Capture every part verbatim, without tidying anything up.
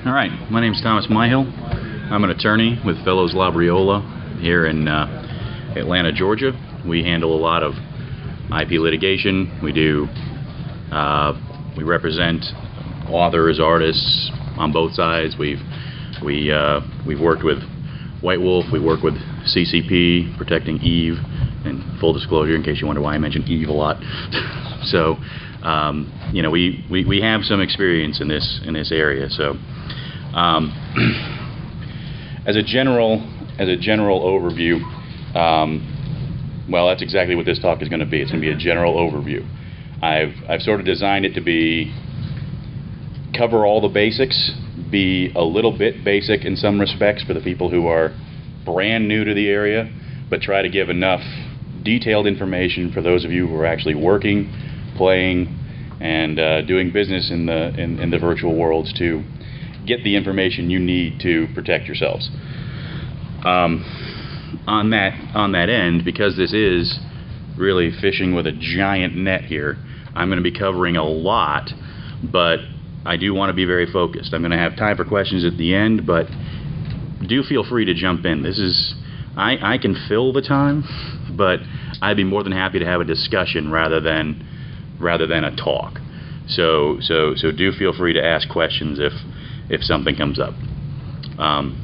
All right, my name is Thomas Myhill. I'm an attorney with Fellows Labriola here in uh, Atlanta, Georgia. We handle a lot of I P litigation. We do, uh, we represent authors, artists on both sides. We've we uh, we've worked with White Wolf. We work with C C P, protecting Eve. And full disclosure, in case you wonder why I mention Eve a lot. so, um, you know, we, we, we have some experience in this in this area. So, um, as a general as a general overview, um, well, that's exactly what this talk is going to be. It's going to be a general overview. I've I've sort of designed it to be cover all the basics, be a little bit basic in some respects for the people who are brand new to the area, but try to give enough detailed information for those of you who are actually working, playing, and uh, doing business in the in, in the virtual worlds to get the information you need to protect yourselves. Um, on that on that end, because this is really fishing with a giant net here, I'm going to be covering a lot, but I do want to be very focused. I'm going to have time for questions at the end, but do feel free to jump in. This is I, I can fill the time, but I'd be more than happy to have a discussion rather than rather than a talk. So so so do feel free to ask questions if if something comes up. Um,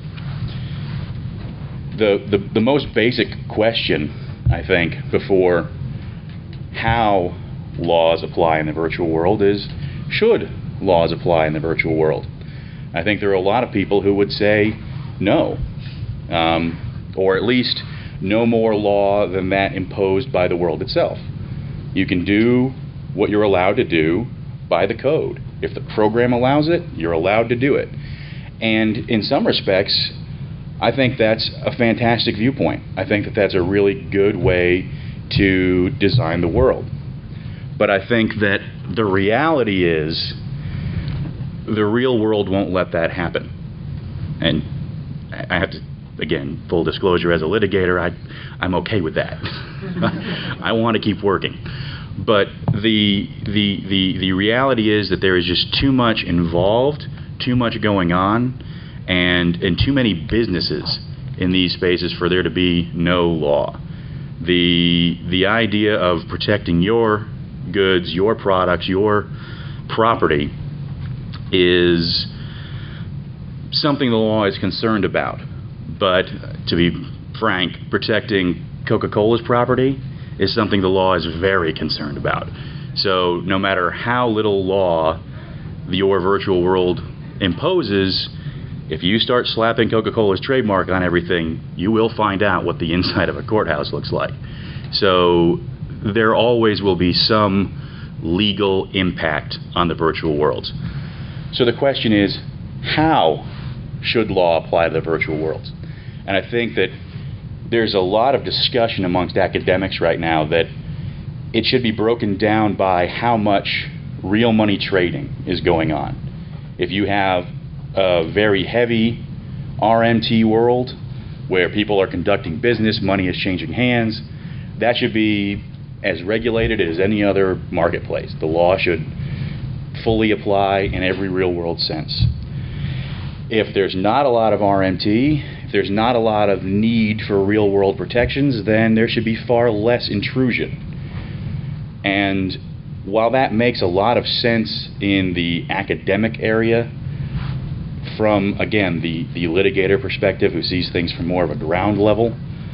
the, the the most basic question, I think, before how laws apply in the virtual world is, should laws apply in the virtual world? I think there are a lot of people who would say no. Um, or at least no more law than that imposed by the world itself. You can do what you're allowed to do by the code. If the program allows it, you're allowed to do it. And in some respects, I think that's a fantastic viewpoint. I think that that's a really good way to design the world. But I think that the reality is the real world won't let that happen. And I have to Again, full disclosure, as a litigator, I, I'm okay with that. I want to keep working. But the, the, the, the reality is that there is just too much involved, too much going on, and, and too many businesses in these spaces for there to be no law. The, the idea of protecting your goods, your products, your property is something the law is concerned about. But to be frank, protecting Coca-Cola's property is something the law is very concerned about. So no matter how little law your virtual world imposes, if you start slapping Coca-Cola's trademark on everything, you will find out what the inside of a courthouse looks like. So there always will be some legal impact on the virtual worlds. So the question is, how should law apply to the virtual worlds? And I think that there's a lot of discussion amongst academics right now that it should be broken down by how much real money trading is going on. If you have a very heavy R M T world where people are conducting business, money is changing hands, that should be as regulated as any other marketplace. The law should fully apply in every real world sense. If there's not a lot of R M T, if there's not a lot of need for real world protections, then there should be far less intrusion. And while that makes a lot of sense in the academic area, from, again, the, the litigator perspective who sees things from more of a ground level,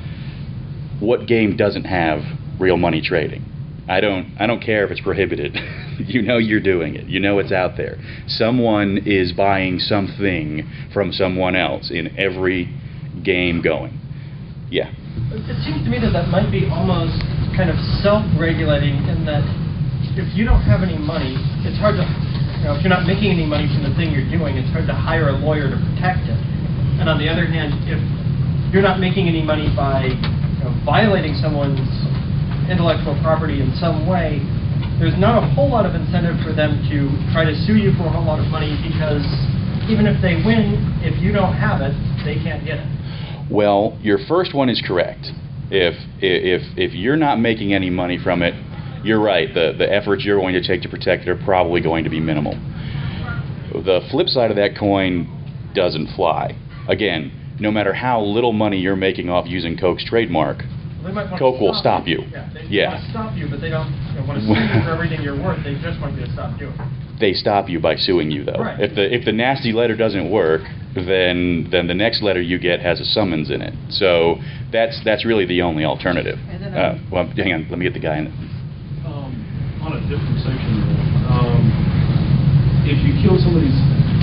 what game doesn't have real money trading? I don't I don't care if it's prohibited. You know you're doing it. You know it's out there. Someone is buying something from someone else in every game going. Yeah. It seems to me that that might be almost kind of self-regulating in that if you don't have any money, it's hard to, you know, if you're not making any money from the thing you're doing, it's hard to hire a lawyer to protect it. And on the other hand, if you're not making any money by, you know, violating someone's intellectual property in some way, there's not a whole lot of incentive for them to try to sue you for a whole lot of money, because even if they win, if you don't have it, they can't get it. Well, your first one is correct. If if if you're not making any money from it, you're right. The the efforts you're going to take to protect it are probably going to be minimal. The flip side of that coin doesn't fly. Again, no matter how little money you're making off using Coke's trademark, They might want Coke to will stop you. Yeah, they Yeah. want to stop you, but they don't you know, want to sue you for everything you're worth. They just want you to stop doing it. They stop you by suing you, though. Right. If the if the nasty letter doesn't work, then then the next letter you get has a summons in it. So that's that's really the only alternative. And then, Uh, um, well, hang on, let me get the guy in. Um, on a different section, um, if you kill somebody's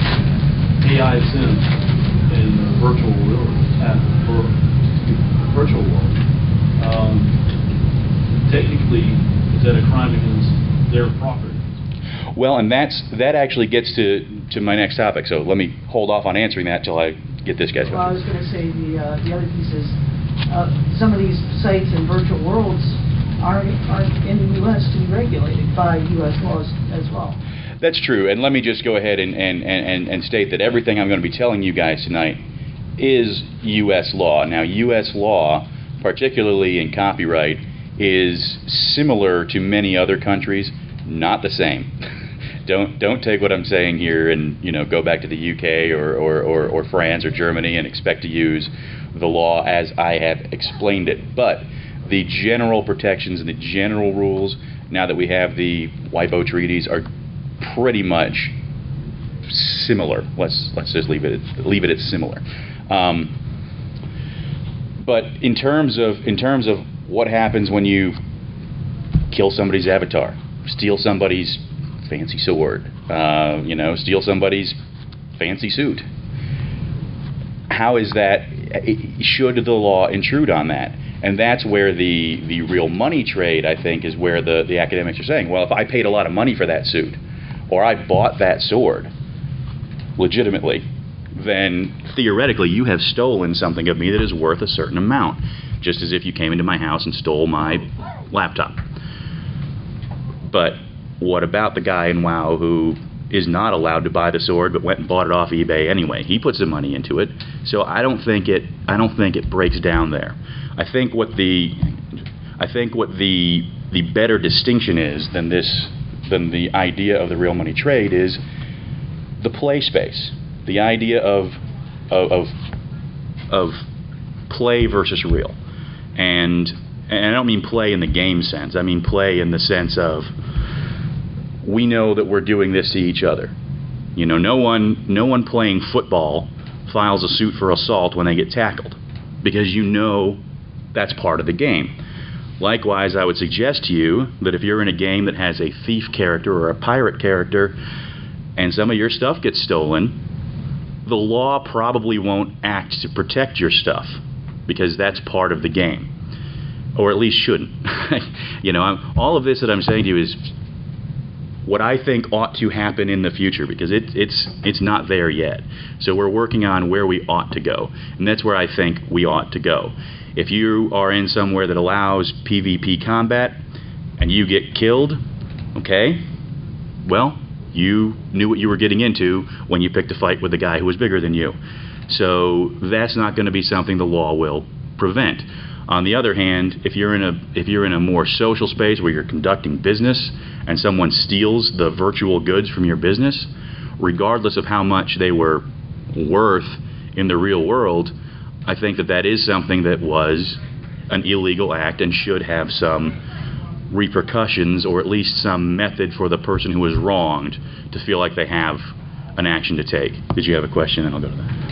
A I sim in the virtual world, uh, or virtual world, um, technically, is that a crime against their property? Well, and that's that actually gets to to my next topic. So let me hold off on answering that till I get this guy's Well, I was going to say the uh, the other piece is uh, some of these sites in virtual worlds aren't aren't in the U S to be regulated by U S laws as well. That's true, and let me just go ahead and, and, and, and state that everything I'm going to be telling you guys tonight is U S law. Now, U S law, particularly in copyright, is similar to many other countries, not the same. Don't don't take what I'm saying here and you know go back to the U K or, or, or, or France or Germany and expect to use the law as I have explained it. But the general protections and the general rules, now that we have the WIPO treaties, are pretty much similar. Let's let's just leave it at, leave it at similar. Um, but in terms of in terms of what happens when you kill somebody's avatar, steal somebody's fancy sword, uh, you know, steal somebody's fancy suit, how is that? Should the law intrude on that? And that's where the the real money trade, I think, is where the the academics are saying, well, if I paid a lot of money for that suit, or I bought that sword legitimately, then theoretically you have stolen something of me that is worth a certain amount, just as if you came into my house and stole my laptop. But what about the guy in WoW who is not allowed to buy the sword but went and bought it off eBay anyway? He put some money into it. So I don't think it I don't think it breaks down there. I think what the I think what the the better distinction is than this than the idea of the real money trade is the play space. The idea of of of, of play versus real. And and I don't mean play in the game sense. I mean play in the sense of we know that we're doing this to each other. You know, no one no one playing football files a suit for assault when they get tackled, because you know that's part of the game. Likewise, I would suggest to you that if you're in a game that has a thief character or a pirate character and some of your stuff gets stolen, the law probably won't act to protect your stuff, because that's part of the game, or at least shouldn't. You know, I'm, all of this that I'm saying to you is what I think ought to happen in the future, because it, it's it's not there yet. So we're working on where we ought to go, and that's where I think we ought to go. If you are in somewhere that allows PvP combat and you get killed, okay, well, you knew what you were getting into when you picked a fight with a guy who was bigger than you. So that's not going to be something the law will prevent. On the other hand, if you're in a if you're in a more social space where you're conducting business and someone steals the virtual goods from your business, regardless of how much they were worth in the real world, I think that that is something that was an illegal act and should have some repercussions, or at least some method for the person who was wronged to feel like they have an action to take. Did you have a question? And I'll go to that.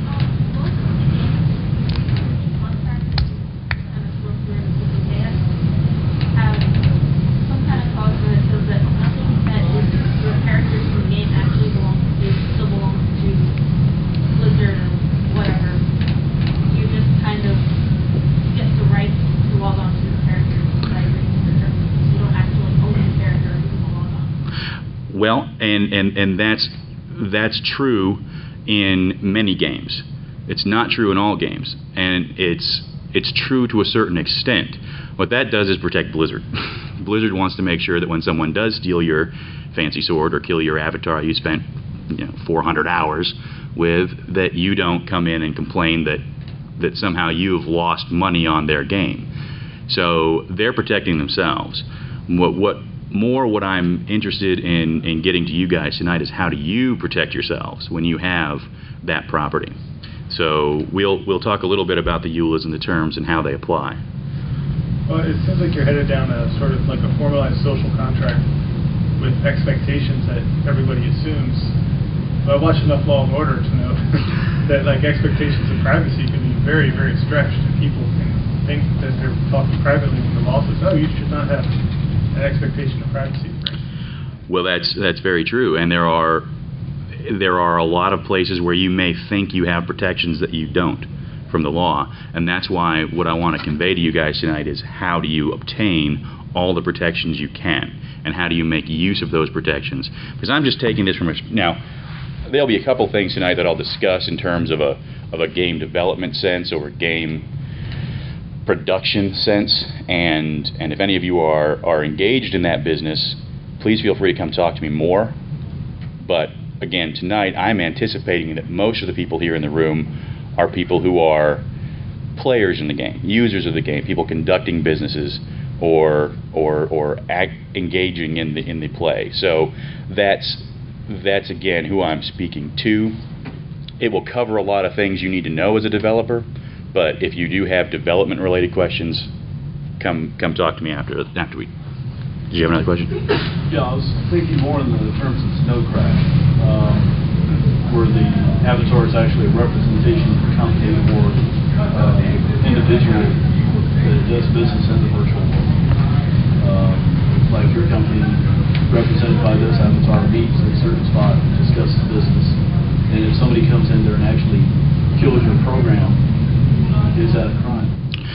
Well, and, and, and that's that's true in many games. It's not true in all games, and it's it's true to a certain extent. What that does is protect Blizzard. Blizzard wants to make sure that when someone does steal your fancy sword or kill your avatar you spent you know, four hundred hours with, that you don't come in and complain that that somehow you've lost money on their game. So they're protecting themselves. What what More what I'm interested in, in getting to you guys tonight is how do you protect yourselves when you have that property. So we'll we'll talk a little bit about the E U L As and the terms and how they apply. Well, it seems like you're headed down a sort of like a formalized social contract with expectations that everybody assumes. But I've watched enough Law and Order to know that like expectations of privacy can be very, very stretched, and people can think that they're talking privately when the law says, "Oh, you should not have an expectation of privacy." Well, that's that's very true, and there are there are a lot of places where you may think you have protections that you don't from the law, and that's why what I want to convey to you guys tonight is how do you obtain all the protections you can, and how do you make use of those protections? Because I'm just taking this from a now. There'll be a couple things tonight that I'll discuss in terms of a of a game development sense or a game production sense, and and if any of you are are engaged in that business, please feel free to come talk to me more. But again, tonight I'm anticipating that most of the people here in the room are people who are players in the game, users of the game, people conducting businesses or or or act, engaging in the in the play. So that's that's again who I'm speaking to. It will cover a lot of things you need to know as a developer, but if you do have development related questions, come come talk to me after after we. Did you have another question? Yeah, I was thinking more in the terms of Snow Crash, um, where the avatar is actually a representation of the company or uh, individual that does business in the virtual world. Um, like your company, represented by this avatar, meets in a certain spot, discusses business, and if somebody comes in there and actually kills your program, is that a crime?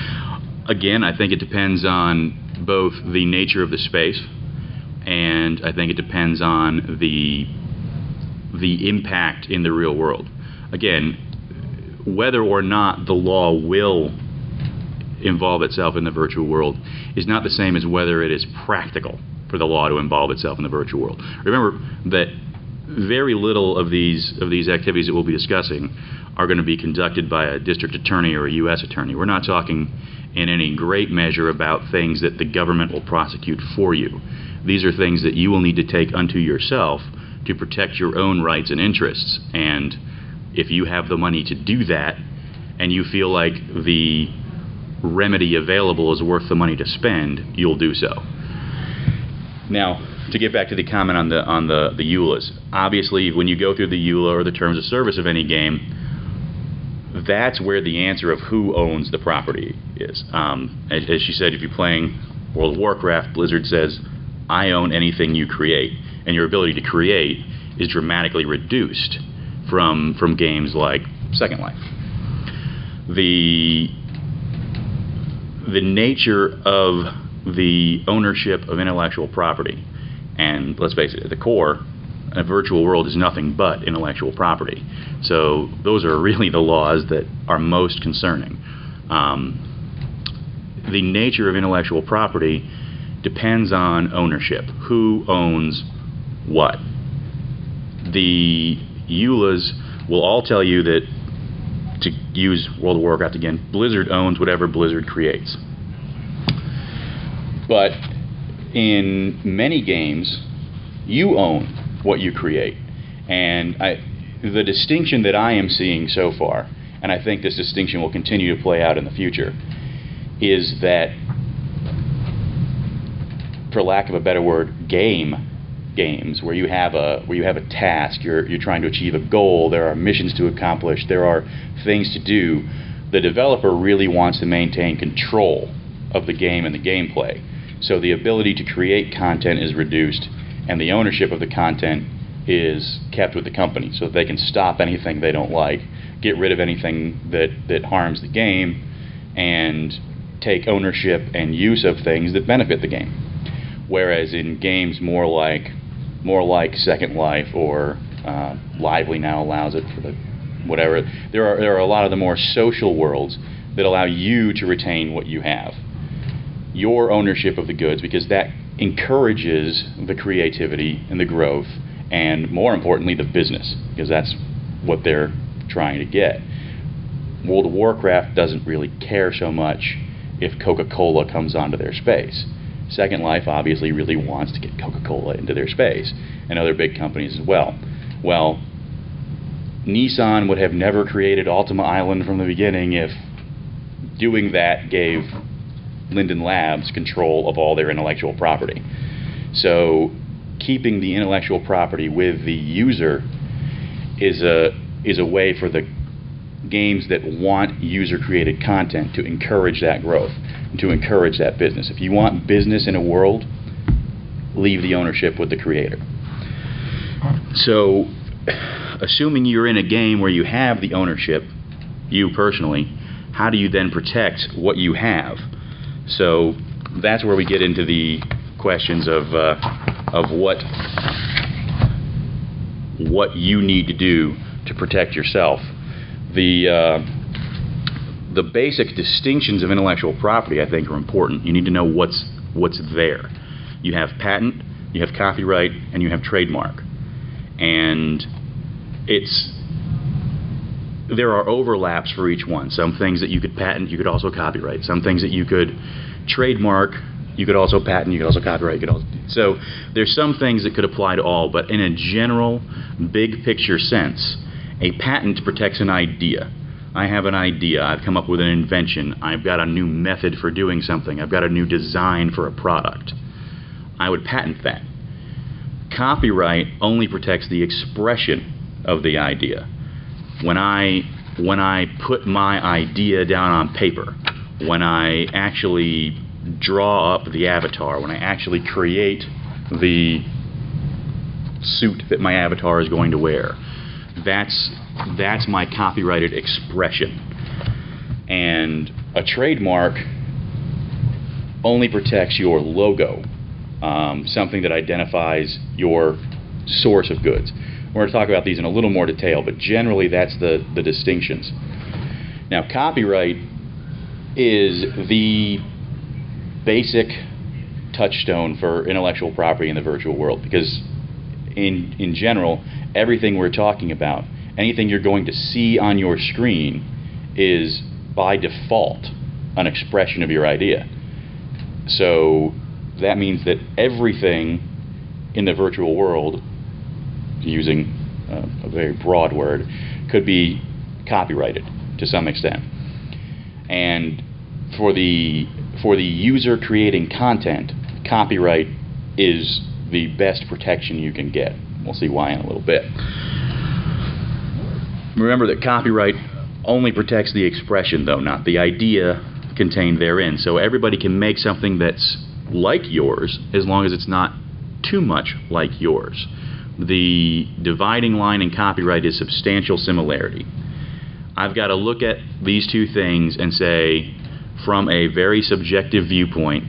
Again, I think it depends on both the nature of the space, and I think it depends on the the impact in the real world. Again, whether or not the law will involve itself in the virtual world is not the same as whether it is practical for the law to involve itself in the virtual world. Remember that very little of these of these activities that we'll be discussing are going to be conducted by a district attorney or a U S attorney. We're not talking in any great measure about things that the government will prosecute for you. These are things that you will need to take unto yourself to protect your own rights and interests. And if you have the money to do that, and you feel like the remedy available is worth the money to spend, you'll do so. Now, to get back to the comment on the on the, the E U L As, obviously when you go through the E U L A or the terms of service of any game, that's where the answer of who owns the property is. Um, as, as she said, if you're playing World of Warcraft, Blizzard says, I own anything you create, and your ability to create is dramatically reduced from from games like Second Life. The the nature of the ownership of intellectual property, and let's face it, at the core, a virtual world is nothing but intellectual property. So those are really the laws that are most concerning. Um, the nature of intellectual property depends on ownership. Who owns what? The E U L As will all tell you that, to use World of Warcraft again, Blizzard owns whatever Blizzard creates. But in many games, you own what you create. And I, the distinction that I am seeing so far, and I think this distinction will continue to play out in the future, is that, for lack of a better word, game games where you have a where you have a task, you're you're trying to achieve a goal, there are missions to accomplish, there are things to do. The developer really wants to maintain control of the game and the gameplay. So the ability to create content is reduced, and the ownership of the content is kept with the company, so that they can stop anything they don't like, get rid of anything that, that harms the game, and take ownership and use of things that benefit the game. Whereas in games more like more like Second Life or uh, Lively now allows it for the whatever, there are there are a lot of the more social worlds that allow you to retain what you have, your ownership of the goods, because that encourages the creativity and the growth, and more importantly the business, because that's what they're trying to get. World of Warcraft doesn't really care so much if Coca-Cola comes onto their space. Second Life obviously really wants to get Coca-Cola into their space, and other big companies as well. Well, Nissan would have never created Ultima Island from the beginning if doing that gave Linden Labs control of all their intellectual property. So keeping the intellectual property with the user is a is a way for the games that want user-created content to encourage that growth, to encourage that business. If you want business in a world, leave the ownership with the creator. So, assuming you're in a game where you have the ownership, you personally, how do you then protect what you have? So, that's where we get into the questions of uh, of what what you need to do to protect yourself. The uh, the basic distinctions of intellectual property, I think, are important. You need to know what's what's there. You have patent, you have copyright, and you have trademark. And it's there are overlaps for each one. Some things that you could patent, you could also copyright. Some things that you could trademark, you could also patent, you could also copyright. You could also, so there's some things that could apply to all, but in a general, big picture sense, a patent protects an idea. I have an idea. I've come up with an invention. I've got a new method for doing something. I've got a new design for a product. I would patent that. Copyright only protects the expression of the idea. When I when I put my idea down on paper, when I actually draw up the avatar, when I actually create the suit that my avatar is going to wear, that's that's my copyrighted expression. And a trademark only protects your logo, um, something that identifies your source of goods. We're going to talk about these in a little more detail, but generally that's the, the distinctions. Now, copyright is the basic touchstone for intellectual property in the virtual world, because in, in general, everything we're talking about, anything you're going to see on your screen is by default an expression of your idea. So that means that everything in the virtual world, using uh, a very broad word, could be copyrighted to some extent. And for the for the user creating content, copyright is the best protection you can get. We'll see why in a little bit. Remember that copyright only protects the expression, though, not the idea contained therein. So everybody can make something that's like yours as long as it's not too much like yours. The dividing line in copyright is substantial similarity. I've got to look at these two things and say, from a very subjective viewpoint,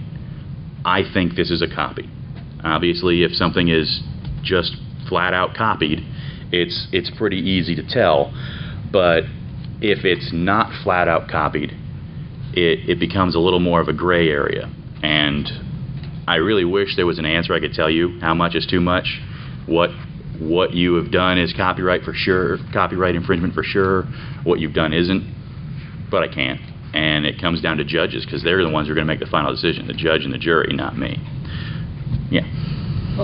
I think this is a copy. Obviously, if something is just flat out copied, it's it's pretty easy to tell. But if it's not flat out copied, it, it becomes a little more of a gray area. And I really wish there was an answer I could tell you how much is too much, what what you have done is copyright for sure, copyright infringement for sure, what you've done isn't, but I can't. And it comes down to judges, because they're the ones who are going to make the final decision, the judge and the jury, not me. Yeah. Well,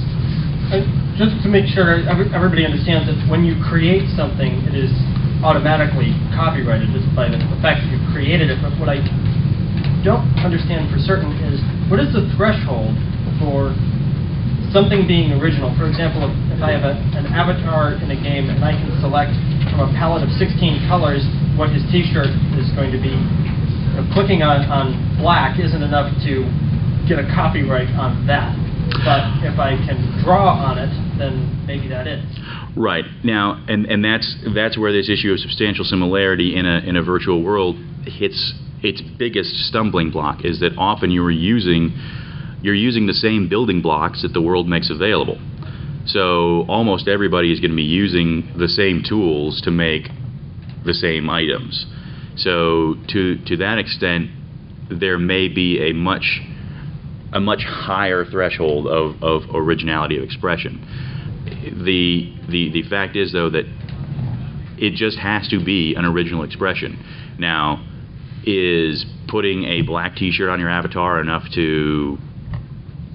I, just to make sure every, everybody understands that when you create something, it is automatically copyrighted just by the, the fact that you've created it. But what I don't understand for certain is, what is the threshold for something being original? For example, if, if I have a, an avatar in a game and I can select from a palette of sixteen colors what his t-shirt is going to be, you know, clicking on, on black isn't enough to get a copyright on that. But if I can draw on it, then maybe that is. Right. Now, and, and that's that's where this issue of substantial similarity in a in a virtual world hits its biggest stumbling block, is that often you're using you're using the same building blocks that the world makes available. So almost everybody is going to be using the same tools to make the same items. So to to that extent, there may be a much a much higher threshold of, of originality of expression. The the the fact is, though, that it just has to be an original expression. Now, is putting a black t-shirt on your avatar enough to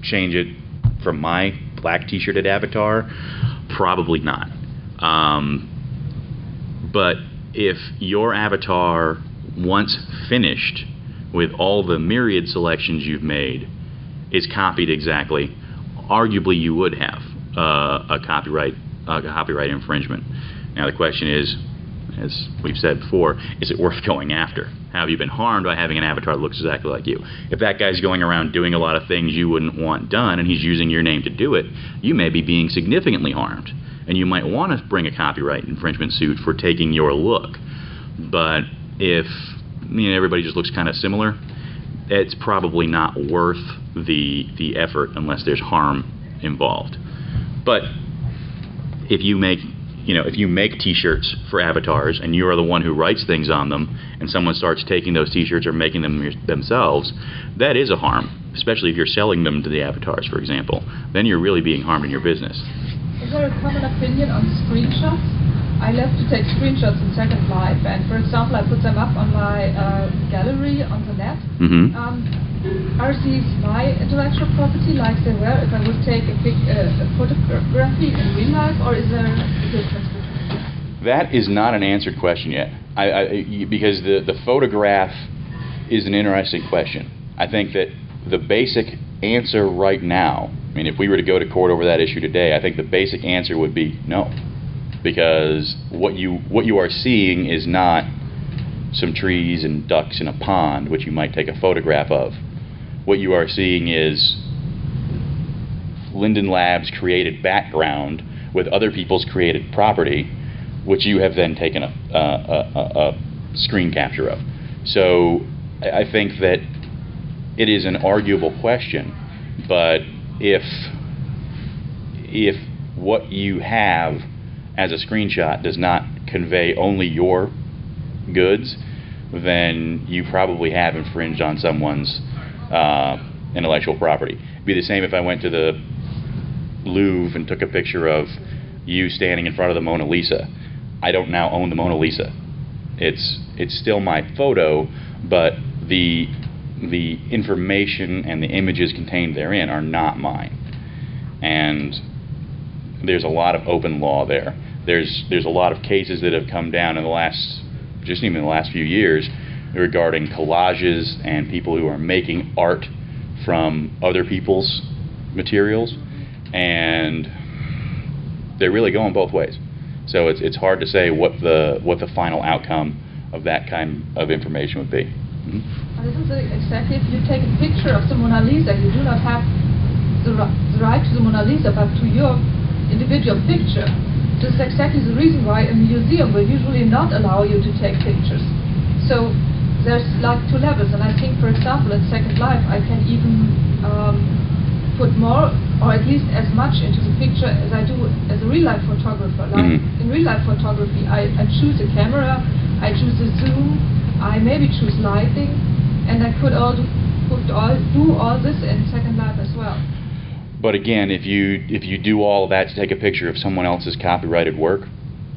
change it from my black t-shirted avatar? Probably not. Um, but if your avatar, once finished with all the myriad selections you've made, is copied exactly, arguably you would have uh, a copyright a copyright infringement. Now the question is, as we've said before, is it worth going after? Have you been harmed by having an avatar that looks exactly like you? If that guy's going around doing a lot of things you wouldn't want done and he's using your name to do it, you may be being significantly harmed. And you might want to bring a copyright infringement suit for taking your look. But if you know, everybody just looks kind of similar, it's probably not worth the the effort unless there's harm involved. But if you make you know if you make T-shirts for avatars and you are the one who writes things on them, and someone starts taking those T-shirts or making them themselves, that is a harm. Especially if you're selling them to the avatars, for example. Then you're really being harmed in your business. Is there a common opinion on screenshots? I love to take screenshots in Second Life, and for example, I put them up on my uh, gallery on the net. Mm-hmm. um, are these my intellectual property, like they were if I would take a, big, uh, a photography in real life, or is there a difference between them? That is not an answered question yet, I, I, because the, the photograph is an interesting question. I think that the basic answer right now, I mean, if we were to go to court over that issue today, I think the basic answer would be no. Because what you what you are seeing is not some trees and ducks in a pond, which you might take a photograph of. What you are seeing is Linden Labs' created background with other people's created property, which you have then taken a, a, a, a screen capture of. So I think that it is an arguable question, but if if what you have as a screenshot does not convey only your goods, then you probably have infringed on someone's uh, intellectual property. It'd be the same if I went to the Louvre and took a picture of you standing in front of the Mona Lisa. I don't now own the Mona Lisa. It's it's still my photo, but the the information and the images contained therein are not mine. And there's a lot of open law there. There's there's a lot of cases that have come down in the last, just even in the last few years, regarding collages and people who are making art from other people's materials, and they're really going both ways. So it's it's hard to say what the what the final outcome of that kind of information would be. Mm-hmm. Isn't it exactly if you take a picture of the Mona Lisa, you do not have the, the right to the Mona Lisa, but to your individual picture. This is exactly the reason why a museum will usually not allow you to take pictures. So there's like two levels, and I think, for example, in Second Life, I can even um, put more, or at least as much into the picture as I do as a real-life photographer. Like Mm-hmm. in real-life photography, I, I choose a camera, I choose a zoom, I maybe choose lighting, and I could all do, could all do all this in Second Life as well. But again, if you if you do all of that to take a picture of someone else's copyrighted work,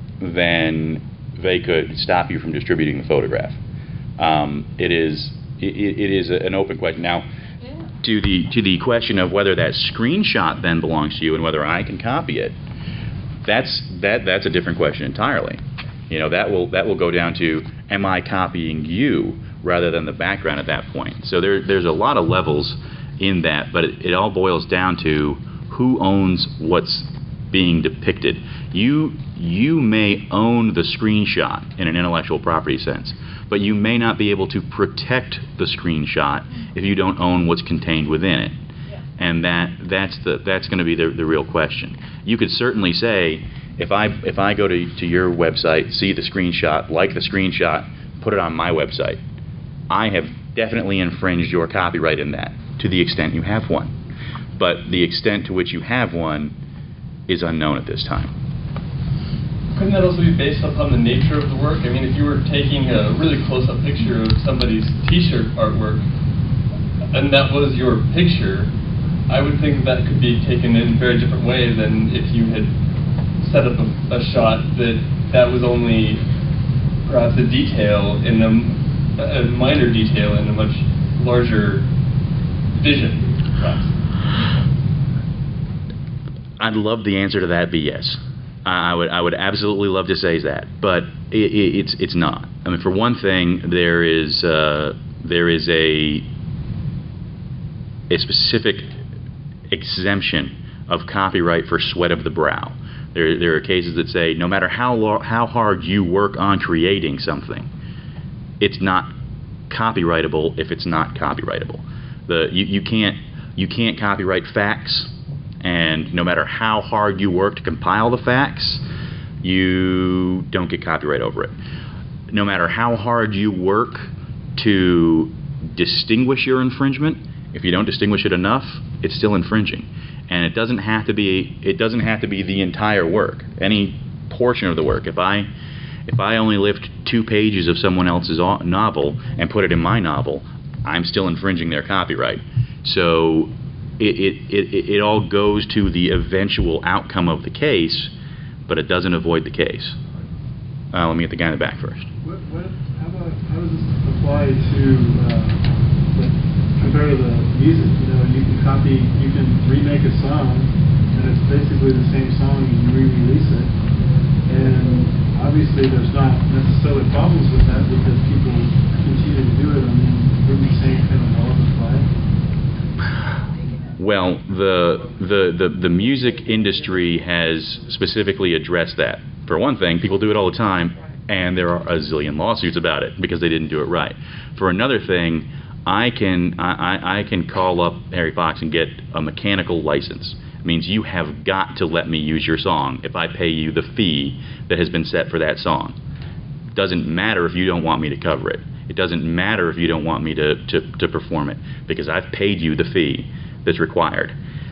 then they could stop you from distributing the photograph. Um, it is it, it is an open question. Now, Yeah. to the to the question of whether that screenshot then belongs to you and whether I can copy it, that's that that's a different question entirely. You know, that will that will go down to, am I copying you rather than the background at that point? So there there's a lot of levels in that, but it, it all boils down to who owns what's being depicted. You you may own the screenshot in an intellectual property sense, but you may not be able to protect the screenshot if you don't own what's contained within it. Yeah. And that that's the that's going to be the the real question. You could certainly say, if I if I go to to your website, see the screenshot, like the screenshot, put it on my website, I have definitely infringed your copyright in that, to the extent you have one. But the extent to which you have one is unknown at this time. Couldn't that also be based upon the nature of the work? I mean, if you were taking a really close-up picture of somebody's T-shirt artwork, and that was your picture, I would think that could be taken in a very different way than if you had set up a, a shot that that was only perhaps a detail in a, a minor detail in a much larger vision, perhaps. I'd love the answer to that be yes. I would I would absolutely love to say that, but it, it, it's it's not. I mean, for one thing, there is uh, there is a a specific exemption of copyright for sweat of the brow. There there are cases that say no matter how lo- how hard you work on creating something, it's not copyrightable if it's not copyrightable. The you, you can't you can't copyright facts. And no matter how hard you work to compile the facts, you don't get copyright over it. No matter how hard you work to distinguish your infringement, if you don't distinguish it enough, it's still infringing. And it doesn't have to be it doesn't have to be the entire work, any portion of the work. If I if I only lift two pages of someone else's novel and put it in my novel, I'm still infringing their copyright. So It, it, it, it all goes to the eventual outcome of the case, but it doesn't avoid the case. Uh, let me get the guy in the back first. What, what, how, about, how does this apply to, uh, like, compared to the music? You know, you can copy, you can remake a song, and it's basically the same song, and you re-release it. And obviously there's not necessarily problems with that because people continue to do it. I mean, wouldn't the same kind of laws apply? Well, the, the, the, the music industry has specifically addressed that. For one thing, people do it all the time, and there are a zillion lawsuits about it because they didn't do it right. For another thing, I can I, I can call up Harry Fox and get a mechanical license. It means you have got to let me use your song if I pay you the fee that has been set for that song. It doesn't matter if you don't want me to cover it. It doesn't matter if you don't want me to, to, to perform it because I've paid you the fee that's required.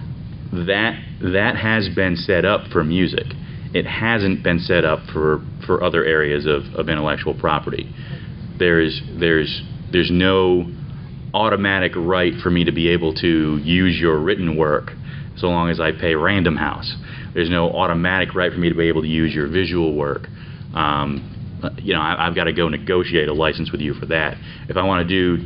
That that has been set up for music. It hasn't been set up for, for other areas of, of intellectual property. There's there's there's no automatic right for me to be able to use your written work so long as I pay Random House. There's no automatic right for me to be able to use your visual work. Um, you know, I, I've got to go negotiate a license with you for that. If I want to do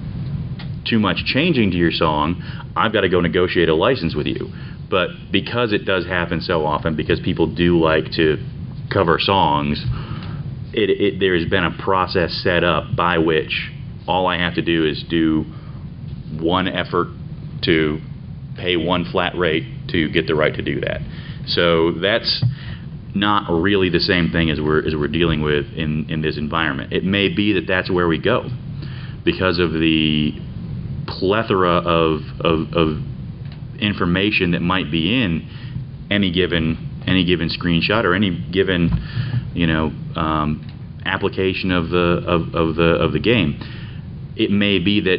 too much changing to your song, I've got to go negotiate a license with you. But because it does happen so often, because people do like to cover songs, it, it, there's been a process set up by which all I have to do is do one effort to pay one flat rate to get the right to do that. So that's not really the same thing as we're as we're dealing with in, in this environment. It may be that that's where we go because of the plethora of, of, of information that might be in any given any given screenshot or any given you know um, application of the of, of the of the game. It may be that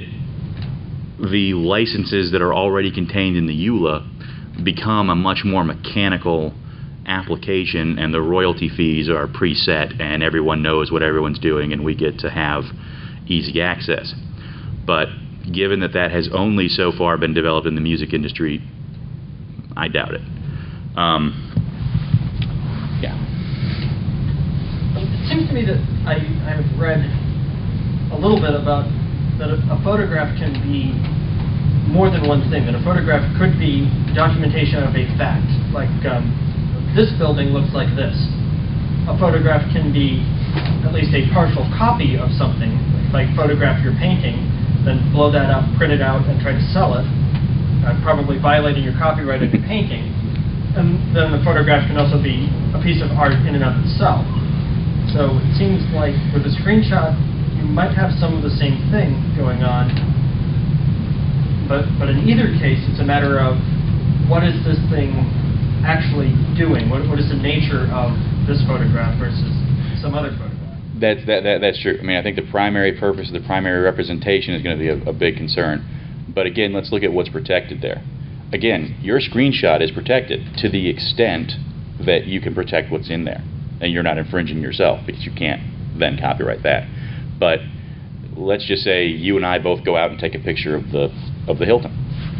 the licenses that are already contained in the E U L A become a much more mechanical application, and the royalty fees are preset, and everyone knows what everyone's doing, and we get to have easy access. But given that that has only so far been developed in the music industry, I doubt it. Um, yeah. It seems to me that I, I have read a little bit about that a, a photograph can be more than one thing. That a photograph could be documentation of a fact, like um, this building looks like this. A photograph can be at least a partial copy of something, like photograph your painting, then blow that up, print it out, and try to sell it, uh, probably violating your copyright of your painting. And then the photograph can also be a piece of art in and of itself. So it seems like with a screenshot, you might have some of the same thing going on, but but in either case, it's a matter of what is this thing actually doing? What what is the nature of this photograph versus some other photograph? That's that, that that's true. I mean, I think the primary purpose of the primary representation is going to be a, a big concern. But again, let's look at what's protected there. Again, your screenshot is protected to the extent that you can protect what's in there, and you're not infringing yourself because you can't then copyright that. But let's just say you and I both go out and take a picture of the of the Hilton.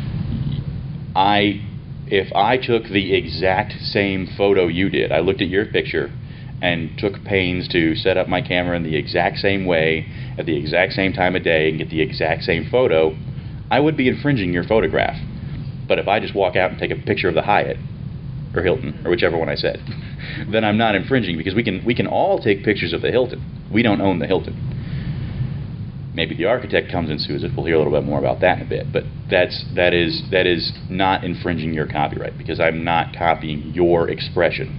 I, if I took the exact same photo you did, I looked at your picture and took pains to set up my camera in the exact same way at the exact same time of day and get the exact same photo, I would be infringing your photograph. But if I just walk out and take a picture of the Hyatt, or Hilton, or whichever one I said, then I'm not infringing, because we can we can all take pictures of the Hilton. We don't own the Hilton. Maybe the architect comes and sues us. We'll hear a little bit more about that in a bit. But that's that is that is not infringing your copyright, because I'm not copying your expression.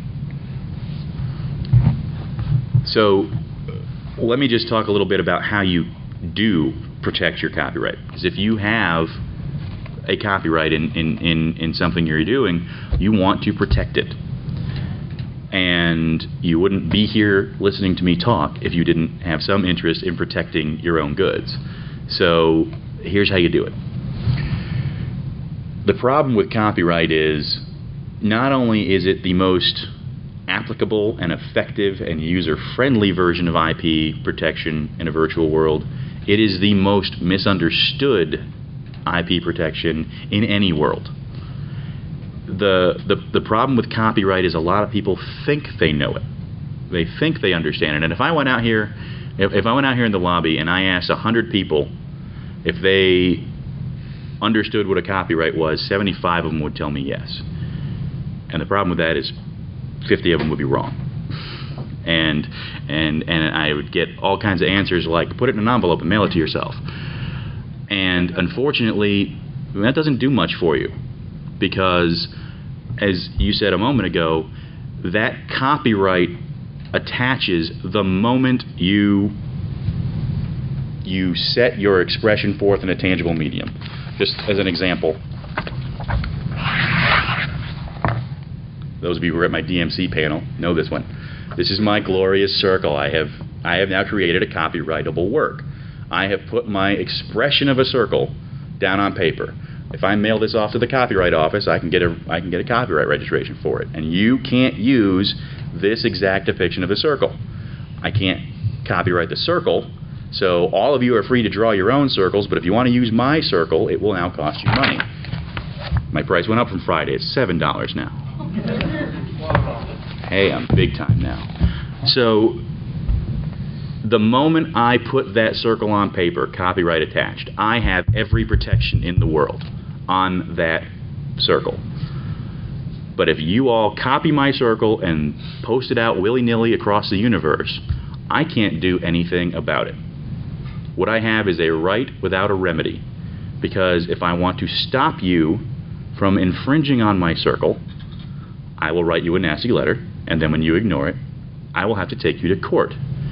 So let me just talk a little bit about how you do protect your copyright. Because if you have a copyright in, in, in, in something you're doing, you want to protect it. And you wouldn't be here listening to me talk if you didn't have some interest in protecting your own goods. So here's how you do it. The problem with copyright is not only is it the most applicable and effective and user-friendly version of I P protection in a virtual world, it is the most misunderstood I P protection in any world. The, the, the problem with copyright is a lot of people think they know it. They think they understand it. And if I went out here, if, if I went out here in the lobby and I asked a hundred people if they understood what a copyright was, seventy-five of them would tell me yes. And the problem with that is fifty of them would be wrong. And, and, and I would get all kinds of answers like, put it in an envelope and mail it to yourself. And unfortunately, that doesn't do much for you, because, as you said a moment ago, that copyright attaches the moment you you set your expression forth in a tangible medium. Just as an example, those of you who were at my D M C panel know this one. This is my glorious circle. I have I have now created a copyrightable work. I have put my expression of a circle down on paper. If I mail this off to the Copyright Office, I can get a I can get a copyright registration for it. And you can't use this exact depiction of a circle. I can't copyright the circle, so all of you are free to draw your own circles, but if you want to use my circle, it will now cost you money. My price went up from Friday. It's seven dollars now. Hey, I'm big time now. So the moment I put that circle on paper, copyright attached, I have every protection in the world on that circle. But if you all copy my circle and post it out willy-nilly across the universe, I can't do anything about it. What I have is a right without a remedy, because if I want to stop you from infringing on my circle, I will write you a nasty letter, and then when you ignore it, I will have to take you to court.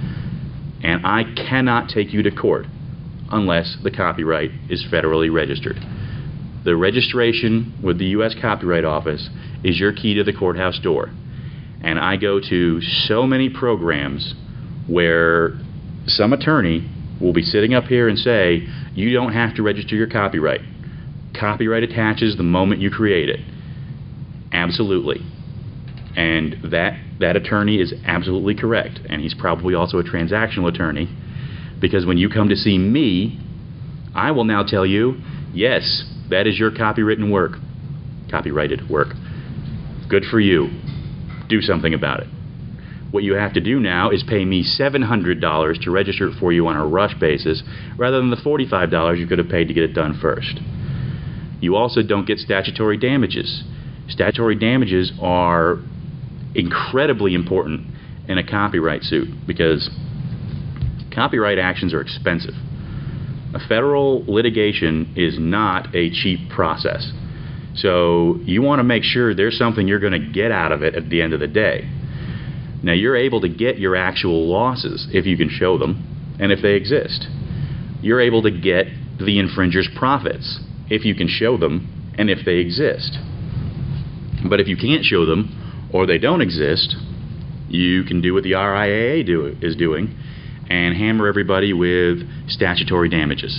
And I cannot take you to court unless the copyright is federally registered. The registration with the U S Copyright Office is your key to the courthouse door. And I go to so many programs where some attorney will be sitting up here and say, you don't have to register your copyright. Copyright attaches the moment you create it. Absolutely. And that, that attorney is absolutely correct. And he's probably also a transactional attorney, because when you come to see me, I will now tell you, yes, that is your copywritten work, copyrighted work. Good for you. Do something about it. What you have to do now is pay me seven hundred dollars to register it for you on a rush basis, rather than the forty-five dollars you could have paid to get it done first. You also don't get statutory damages. Statutory damages are incredibly important in a copyright suit, because copyright actions are expensive. A federal litigation is not a cheap process. So you want to make sure there's something you're going to get out of it at the end of the day. Now, you're able to get your actual losses if you can show them and if they exist. You're able to get the infringer's profits if you can show them and if they exist. But if you can't show them, or they don't exist, you can do what the R I A A do, is doing, and hammer everybody with statutory damages.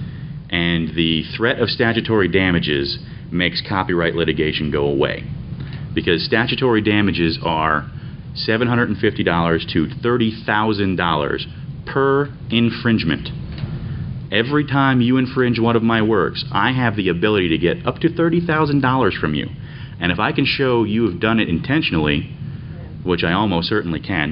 And the threat of statutory damages makes copyright litigation go away, because statutory damages are seven hundred fifty dollars to thirty thousand dollars per infringement. Every time you infringe one of my works, I have the ability to get up to thirty thousand dollars from you. And if I can show you have done it intentionally, which I almost certainly can,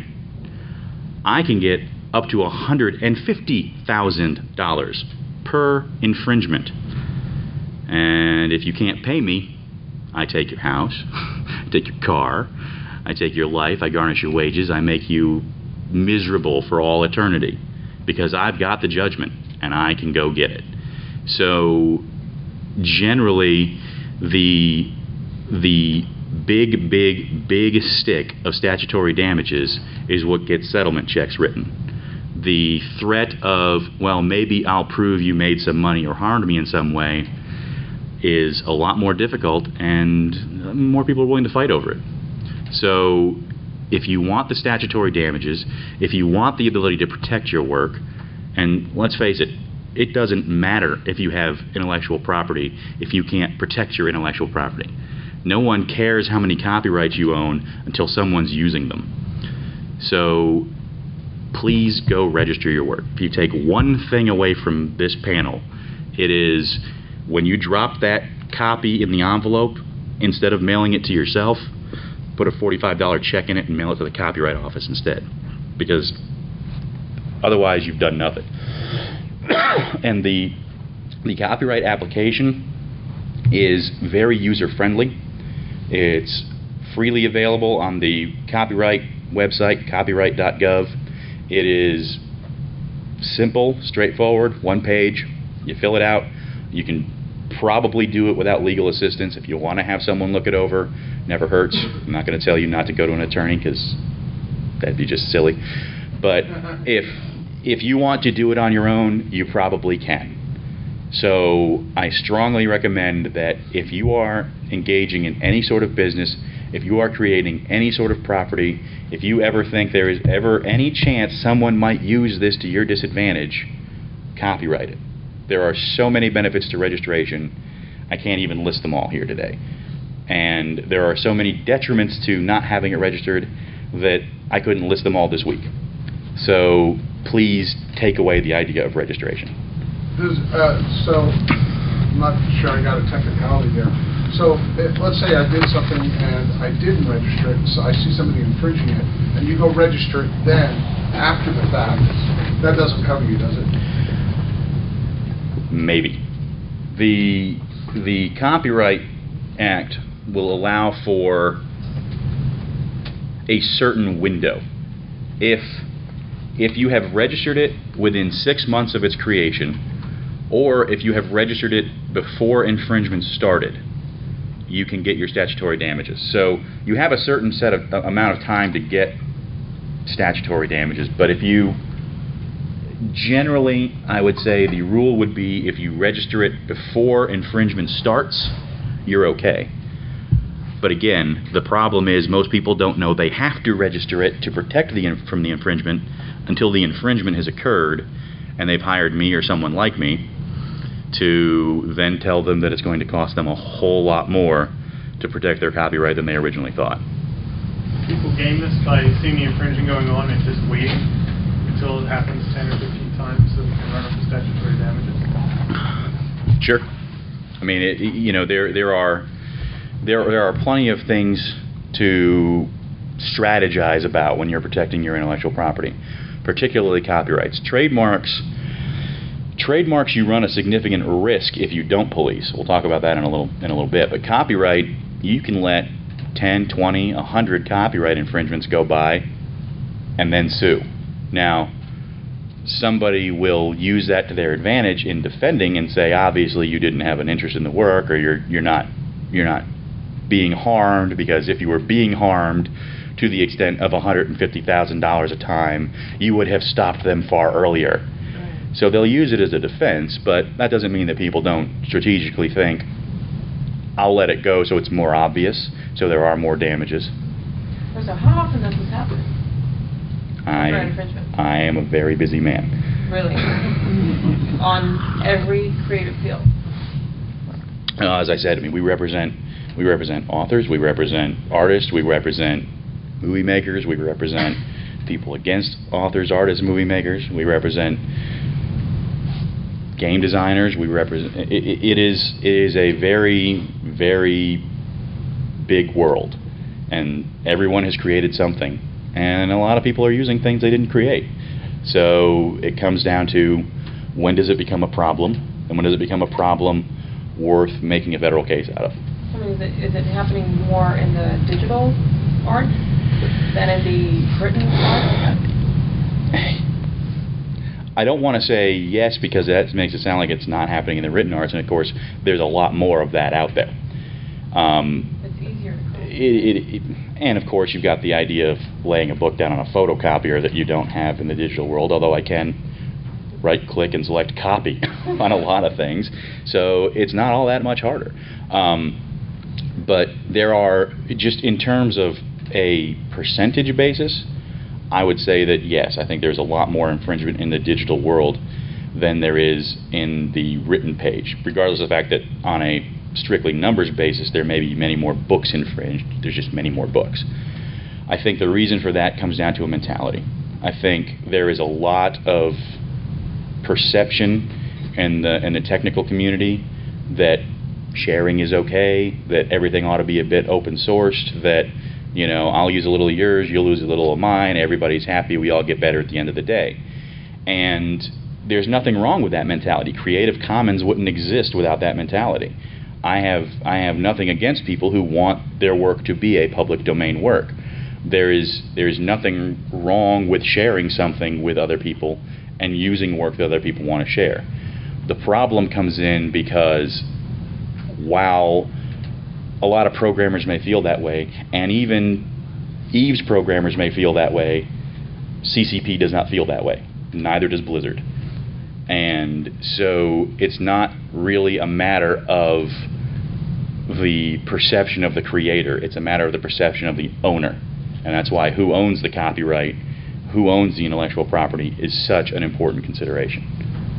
I can get up to one hundred fifty thousand dollars per infringement. And if you can't pay me, I take your house, I take your car, I take your life, I garnish your wages, I make you miserable for all eternity because I've got the judgment and I can go get it. So generally, the the big, big, big stick of statutory damages is what gets settlement checks written. The threat of, well, maybe I'll prove you made some money or harmed me in some way is a lot more difficult, and more people are willing to fight over it. So if you want the statutory damages, if you want the ability to protect your work, and let's face it, it doesn't matter if you have intellectual property if you can't protect your intellectual property. No one cares how many copyrights you own until someone's using them. So please go register your work. If you take one thing away from this panel, it is when you drop that copy in the envelope, instead of mailing it to yourself, put a forty-five dollar check in it and mail it to the Copyright Office instead. Because otherwise you've done nothing. And the, the copyright application is very user-friendly. It's freely available on the copyright website, copyright dot gov. It is simple, straightforward, one page. You fill it out. You can probably do it without legal assistance. If you want to have someone look it over, never hurts. I'm not going to tell you not to go to an attorney because that'd be just silly. But if if you want to do it on your own, you probably can. So I strongly recommend that if you are engaging in any sort of business, if you are creating any sort of property, if you ever think there is ever any chance someone might use this to your disadvantage, copyright it. There are so many benefits to registration, I can't even list them all here today. And there are so many detriments to not having it registered that I couldn't list them all this week. So please take away the idea of registration. Does, uh, so, I'm not sure I got a technicality there. So, if, let's say I did something and I didn't register it, so I see somebody infringing it, and you go register it then, after the fact, that doesn't cover you, does it? Maybe. The, the Copyright Act will allow for a certain window. If, if you have registered it within six months of its creation, or if you have registered it before infringement started, you can get your statutory damages. So you have a certain set of uh, amount of time to get statutory damages, but if you generally, I would say the rule would be if you register it before infringement starts, you're okay. But again, the problem is most people don't know they have to register it to protect the in from the infringement until the infringement has occurred, and they've hired me or someone like me to then tell them that it's going to cost them a whole lot more to protect their copyright than they originally thought. People game this by seeing the infringing going on and just waiting until it happens ten or fifteen times so they can run up the statutory damages. Sure. I mean, it, you know, there there are there there are plenty of things to strategize about when you're protecting your intellectual property, particularly copyrights. Trademarks. Trademarks, you run a significant risk if you don't police. We'll talk about that in a little in a little bit. But copyright, you can let ten, twenty, a hundred copyright infringements go by and then sue. Now, somebody will use that to their advantage in defending and say, obviously, you didn't have an interest in the work, or you're you're not you're not being harmed, because if you were being harmed to the extent of one hundred fifty thousand dollars a time, you would have stopped them far earlier. So they'll use it as a defense, but that doesn't mean that people don't strategically think, I'll let it go so it's more obvious, so there are more damages. So how often does this happen? I, I am a very busy man. Really? On every creative field? Uh, as I said, I mean, we represent we represent authors, we represent artists, we represent movie makers, we represent people against authors, artists, movie makers, we represent game designers, we represent, it, it is it is a very, very big world, and everyone has created something, and a lot of people are using things they didn't create. So it comes down to, when does it become a problem, and when does it become a problem worth making a federal case out of? I mean, is it, is it happening more in the digital art than in the written art? I don't want to say yes because that makes it sound like it's not happening in the written arts, and of course, there's a lot more of that out there. Um, it's easier to create. It, it, it, and of course, you've got the idea of laying a book down on a photocopier that you don't have in the digital world, although I can right-click and select copy on a lot of things, so it's not all that much harder. Um, but there are, just in terms of a percentage basis, I would say that yes, I think there's a lot more infringement in the digital world than there is in the written page, regardless of the fact that on a strictly numbers basis there may be many more books infringed. There's just many more books. I think the reason for that comes down to a mentality. I think there is a lot of perception in the, in the technical community that sharing is okay, that everything ought to be a bit open sourced, that you know, I'll use a little of yours, you'll lose a little of mine, everybody's happy, we all get better at the end of the day. And there's nothing wrong with that mentality. Creative Commons wouldn't exist without that mentality. I have, I have nothing against people who want their work to be a public domain work. There is, there is nothing wrong with sharing something with other people and using work that other people want to share. The problem comes in because while a lot of programmers may feel that way, and even Eve's programmers may feel that way, C C P does not feel that way. Neither does Blizzard. And so it's not really a matter of the perception of the creator, it's a matter of the perception of the owner. And that's why who owns the copyright, who owns the intellectual property is such an important consideration.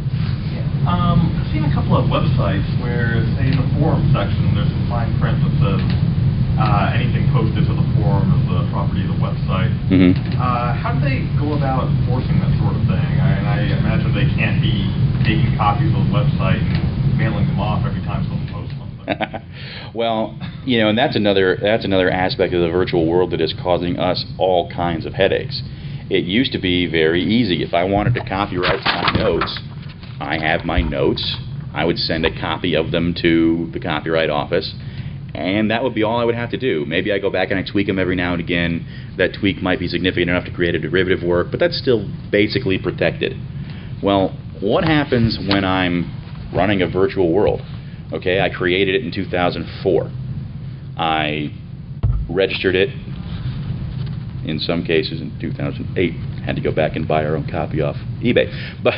Um, I've seen a couple of websites where, say, in the forum section, there's some fine print that says uh, anything posted to the forum is the property of the website. Mm-hmm. uh, how do they go about enforcing that sort of thing? I, and I imagine they can't be making copies of the website and mailing them off every time someone posts something. Well, you know, and that's another that's another aspect of the virtual world that is causing us all kinds of headaches. It used to be very easy. If I wanted to copyright my notes, I have my notes. I would send a copy of them to the Copyright Office, and that would be all I would have to do. Maybe I go back and I tweak them every now and again. That tweak might be significant enough to create a derivative work, but that's still basically protected. Well, what happens when I'm running a virtual world? Okay, I created it in two thousand four. I registered it, in some cases in two thousand eight. Had to go back and buy our own copy off eBay. But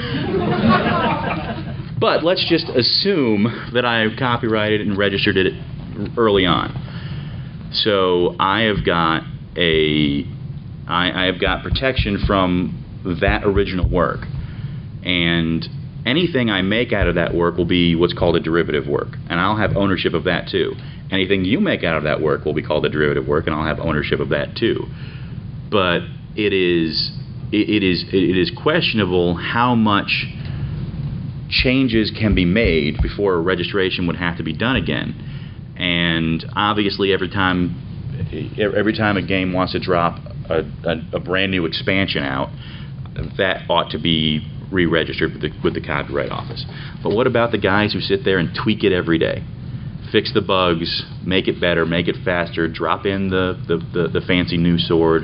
but let's just assume that I have copyrighted and registered it early on. So I have got a I, I have got protection from that original work, and anything I make out of that work will be what's called a derivative work, and I'll have ownership of that too. Anything you make out of that work will be called a derivative work, and I'll have ownership of that too. But it is it, it is it is questionable how much changes can be made before a registration would have to be done again. And obviously, every time every time a game wants to drop a, a, a brand new expansion out, that ought to be re-registered with the, with the Copyright Office. But what about the guys who sit there and tweak it every day? Fix the bugs, make it better, make it faster, drop in the, the, the, the fancy new sword.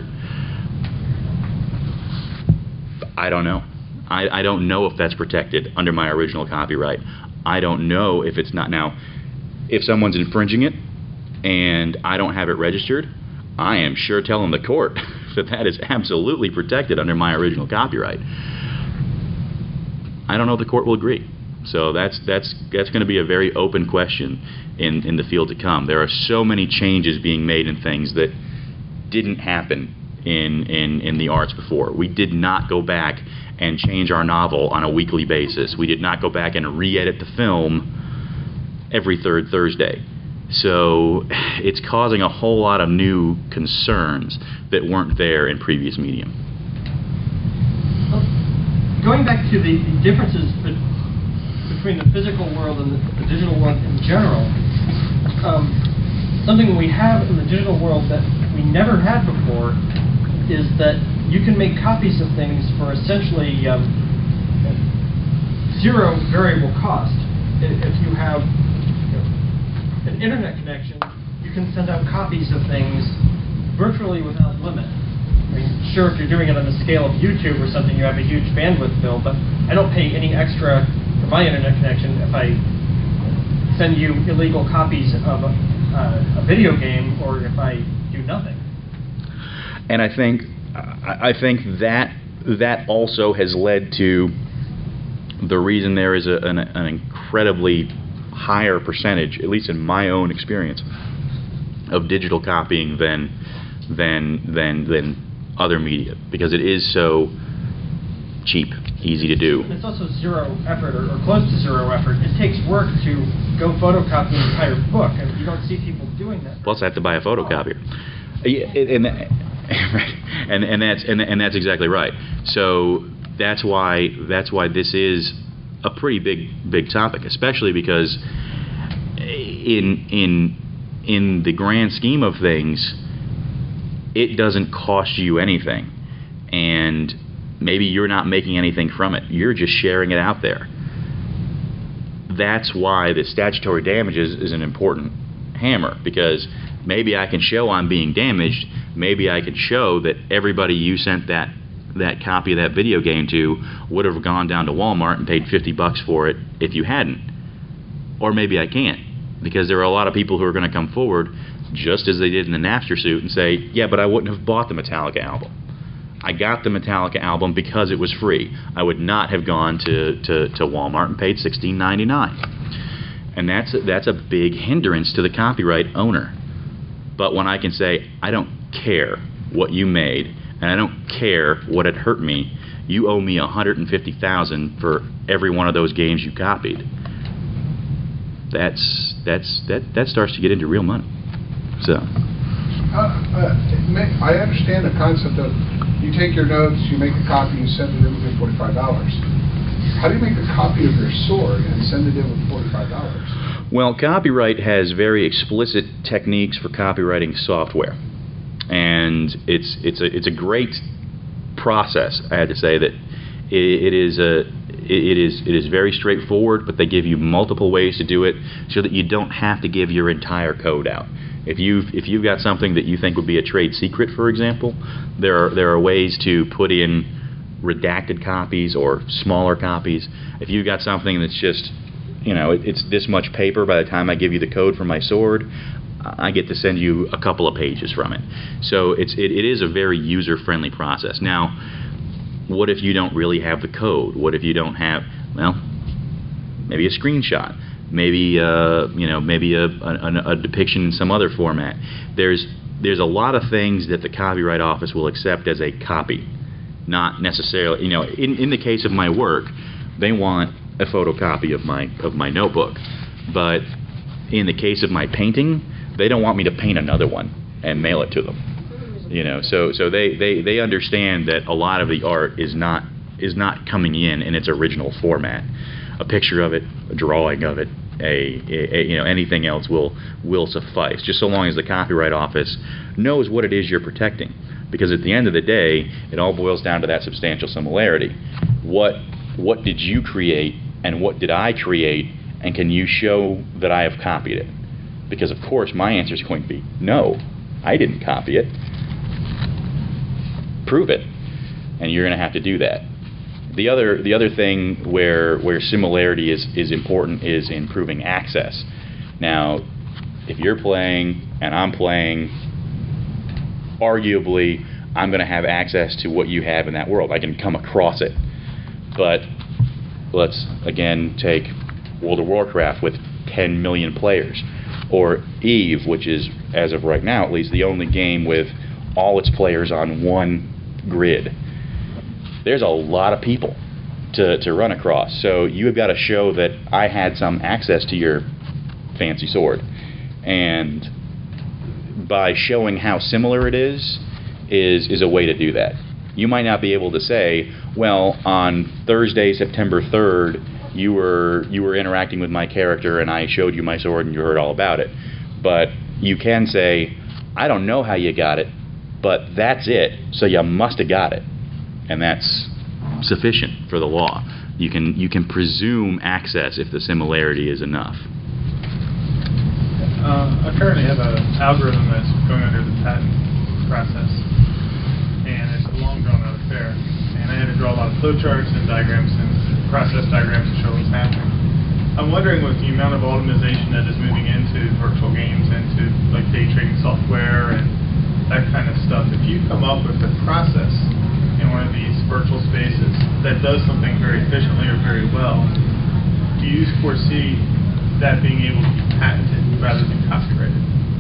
I don't know. I, I don't know if that's protected under my original copyright. I don't know if it's not. Now, if someone's infringing it and I don't have it registered, I am sure telling the court that that is absolutely protected under my original copyright. I don't know if the court will agree. So that's that's that's going to be a very open question in, in the field to come. There are so many changes being made in things that didn't happen in, in, in the arts before. We did not go back and change our novel on a weekly basis. We did not go back and re-edit the film every third Thursday. So it's causing a whole lot of new concerns that weren't there in previous medium. Well, going back to the differences be between the physical world and the, the digital world in general, um, something we have in the digital world that we never had before is that you can make copies of things for essentially um, zero variable cost. If you have, you know, an internet connection, you can send out copies of things virtually without limit. I mean, sure, if you're doing it on the scale of YouTube or something, you have a huge bandwidth bill, but I don't pay any extra for my internet connection if I send you illegal copies of a, uh, a video game or if I do nothing. And I think I think that that also has led to the reason there is a, an, an incredibly higher percentage, at least in my own experience, of digital copying than than than than other media, because it is so cheap, easy to do. It's also zero effort, or, or close to zero effort. It takes work to go photocopy an entire book, and you don't see people doing that. Plus, I have to buy a photocopier. Yeah, and, right. and and that's and, and that's exactly right. So that's why that's why this is a pretty big big topic, especially because in in in the grand scheme of things, it doesn't cost you anything, and maybe you're not making anything from it. You're just sharing it out there. That's why the statutory damages is an important hammer, because maybe I can show I'm being damaged. Maybe I can show that everybody you sent that that copy of that video game to would have gone down to Walmart and paid fifty bucks for it if you hadn't. Or maybe I can't, because there are a lot of people who are going to come forward, just as they did in the Napster suit, and say, yeah, but I wouldn't have bought the Metallica album. I got the Metallica album because it was free. I would not have gone to, to, to Walmart and paid sixteen ninety-nine. And that's a, that's a big hindrance to the copyright owner. But when I can say, I don't care what you made, and I don't care what it hurt me, you owe me one hundred fifty thousand dollars for every one of those games you copied. That's that's that that starts to get into real money. So, uh, uh, may, I understand the concept of you take your notes, you make a copy, you send it in with forty-five dollars. How do you make a copy of your sword and send it in with forty-five dollars? Well, copyright has very explicit techniques for copywriting software, and it's it's a it's a great process. I had to say that it, it is a it is it is very straightforward, but they give you multiple ways to do it so that you don't have to give your entire code out. If you've if you've got something that you think would be a trade secret, for example, there are there are ways to put in redacted copies or smaller copies. If you've got something that's just, you know, it, it's this much paper, by the time I give you the code for my sword, I get to send you a couple of pages from it. So it's it, it is a very user-friendly process. Now, what if you don't really have the code? What if you don't have, well, maybe a screenshot, maybe uh, you know, maybe a, a, a depiction in some other format. There's there's a lot of things that the Copyright Office will accept as a copy, not necessarily, you know, in in the case of my work, they want a photocopy of my of my notebook, but in the case of my painting, they don't want me to paint another one and mail it to them. You know, so so they, they, they understand that a lot of the art is not is not coming in in its original format. A picture of it, a drawing of it, a, a, a you know anything else will will suffice, just so long as the Copyright Office knows what it is you're protecting. Because at the end of the day, it all boils down to that substantial similarity. What what did you create and what did I create, and can you show that I have copied it? Because of course my answer is going to be no, I didn't copy it. Prove it, and you're going to have to do that. The other the other thing where where similarity is is important is in proving access. Now, if you're playing and I'm playing, arguably I'm going to have access to what you have in that world. I can come across it. But let's again take World of Warcraft with ten million players, or EVE, which is, as of right now at least, the only game with all its players on one grid. There's a lot of people to, to run across, so you've got to show that I had some access to your fancy sword, and by showing how similar it is is is a way to do that. You might not be able to say, well, on Thursday, September third, you were you were interacting with my character and I showed you my sword and you heard all about it, but you can say, I don't know how you got it, but that's it, so you must have got it. And that's sufficient for the law. You can you can presume access if the similarity is enough. Uh, I currently have an algorithm that's going under the patent process, and it's a long drawn-out affair. And I had to draw a lot of flowcharts and diagrams and process diagrams to show what's happening. I'm wondering with the amount of automation that is moving into virtual games, into like day trading software and that kind of stuff, if you come up with a process in one of these virtual spaces that does something very efficiently or very well, do you foresee that being able to be patented rather than copyrighted?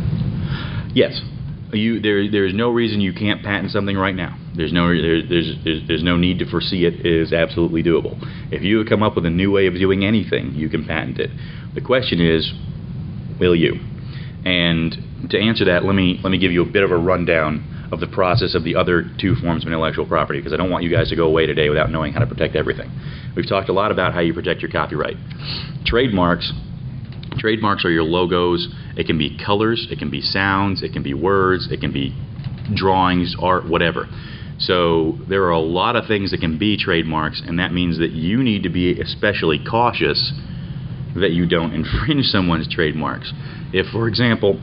Yes. You, there, there's no reason you can't patent something right now. There's no, there, there's, there's, there's no need to foresee it. It is absolutely doable. If you come up with a new way of doing anything, you can patent it. The question is, will you? And to answer that, let me let me give you a bit of a rundown of the process of the other two forms of intellectual property, because I don't want you guys to go away today without knowing how to protect everything. We've talked a lot about how you protect your copyright. Trademarks. Trademarks are your logos. It can be colors, it can be sounds, it can be words, it can be drawings, art, whatever. So there are a lot of things that can be trademarks, and that means that you need to be especially cautious that you don't infringe someone's trademarks. If, for example,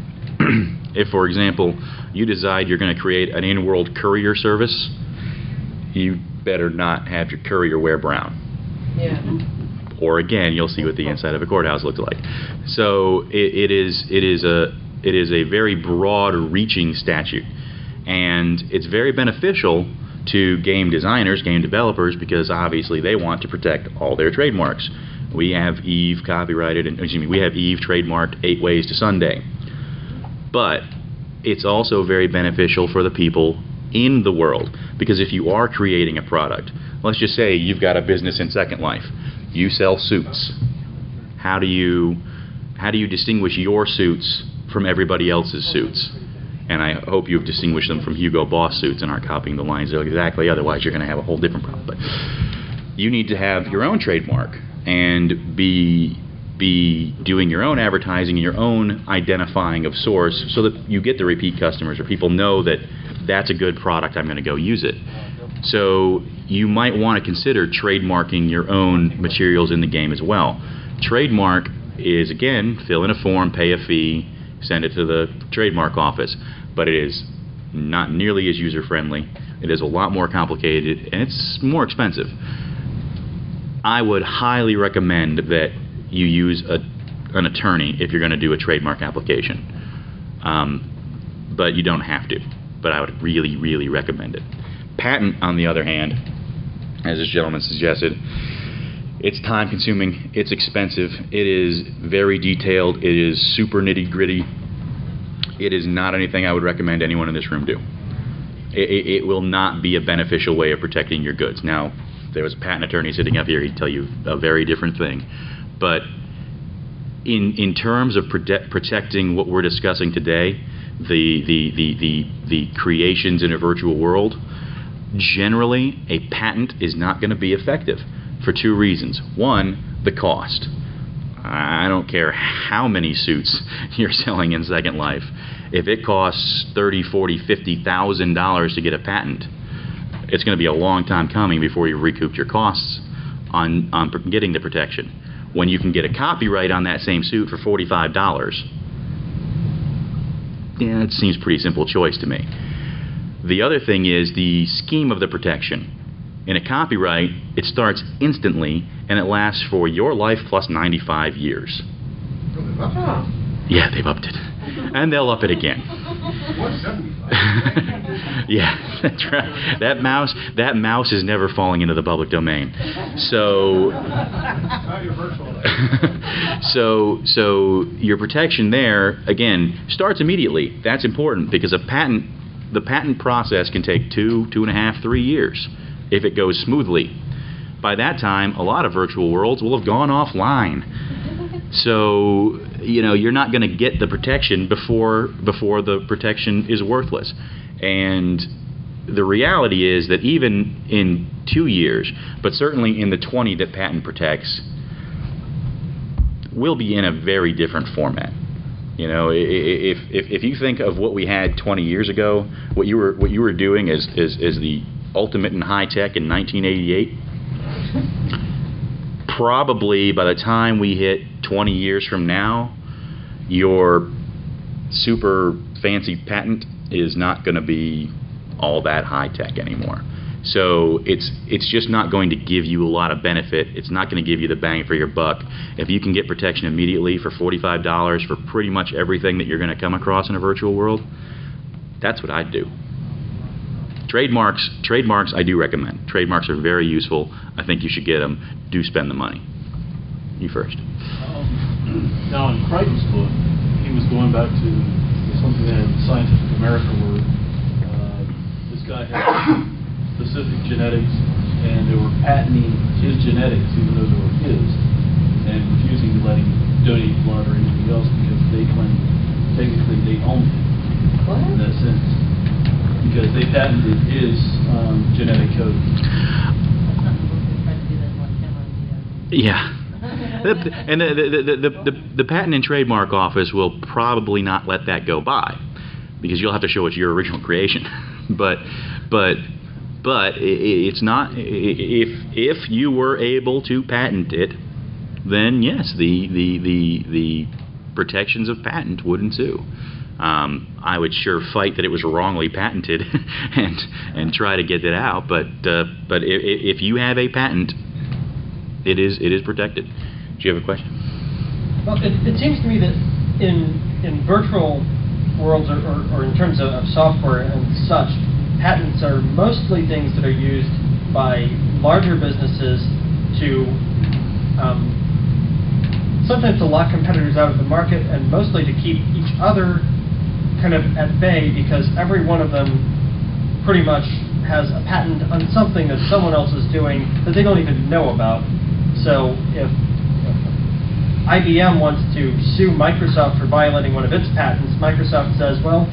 if, for example, you decide you're going to create an in-world courier service, you better not have your courier wear brown. Yeah. Or again, you'll see what the inside of a courthouse looks like. So it, it is it is a it is a very broad-reaching statute, and it's very beneficial to game designers, game developers, because obviously they want to protect all their trademarks. We have Eve copyrighted, and excuse me, we have Eve trademarked Eight Ways to Sunday. But it's also very beneficial for the people in the world, because if you are creating a product, let's just say you've got a business in Second Life. You sell suits. How do you how do you distinguish your suits from everybody else's suits? And I hope you've distinguished them from Hugo Boss suits and aren't copying the lines exactly. Otherwise, you're going to have a whole different problem. But you need to have your own trademark and be be doing your own advertising and your own identifying of source, so that you get the repeat customers, or people know that that's a good product, I'm going to go use it. So you might want to consider trademarking your own materials in the game as well. Trademark is, again, fill in a form, pay a fee, send it to the trademark office. But it is not nearly as user-friendly. It is a lot more complicated, and it's more expensive. I would highly recommend that you use a, an attorney if you're going to do a trademark application. Um, but you don't have to. But I would really, really recommend it. Patent, on the other hand, as this gentleman suggested, it's time-consuming, it's expensive, it is very detailed, it is super nitty-gritty. It is not anything I would recommend anyone in this room do. It, it, it will not be a beneficial way of protecting your goods. Now, if there was a patent attorney sitting up here, he'd tell you a very different thing. But in in terms of prote protecting what we're discussing today, the the the the the creations in a virtual world, generally a patent is not going to be effective for two reasons. One, the cost. I don't care how many suits you're selling in Second Life. If it costs thirty, forty, fifty thousand dollars to get a patent, it's going to be a long time coming before you recoup your costs on on getting the protection. When you can get a copyright on that same suit for forty-five dollars, yeah, it seems a pretty simple choice to me. The other thing is the scheme of the protection. In a copyright, it starts instantly, and it lasts for your life plus ninety-five years. Oh. Yeah, they've upped it. And they'll up it again. Yeah, that's right. That mouse, that mouse is never falling into the public domain. So, so, so your protection there, again, starts immediately. That's important, because a patent, the patent process can take two, two and a half, three years if it goes smoothly. By that time, a lot of virtual worlds will have gone offline. So, you know, you're not going to get the protection before before the protection is worthless. And the reality is that even in two years, but certainly in the twenty that patent protects, we'll be in a very different format. You know, if if if you think of what we had twenty years ago, what you were what you were doing is is is the ultimate in high tech in nineteen eighty-eight. Probably by the time we hit twenty years from now, your super fancy patent is not going to be all that high tech anymore. So it's it's just not going to give you a lot of benefit. It's not going to give you the bang for your buck. If you can get protection immediately for forty-five dollars for pretty much everything that you're going to come across in a virtual world, that's what I'd do. Trademarks, trademarks I do recommend. Trademarks are very useful. I think you should get them. Do spend the money. You first. Um, now in Crichton's book, he was going back to something in Scientific American where uh, this guy had specific genetics, and they were patenting his genetics, even though they were his, and refusing to let him donate blood or anything else because they claimed technically they owned him What? in that sense, because they patented his um, genetic code. Yeah. The- and the, the, the, the, the, the Patent and Trademark Office will probably not let that go by, because you'll have to show it's your original creation. but but but it's not. If if you were able to patent it, then yes, the the the, the protections of patent would ensue. Um, I would sure fight that it was wrongly patented and and try to get it out. But uh, but if, if you have a patent, it is it is protected. Do you have a question? Well, it, it seems to me that in in virtual worlds, or, or, or in terms of, of software and such, patents are mostly things that are used by larger businesses to um, sometimes to lock competitors out of the market, and mostly to keep each other kind of at bay, because every one of them pretty much has a patent on something that someone else is doing that they don't even know about. So if I B M wants to sue Microsoft for violating one of its patents, Microsoft says, well,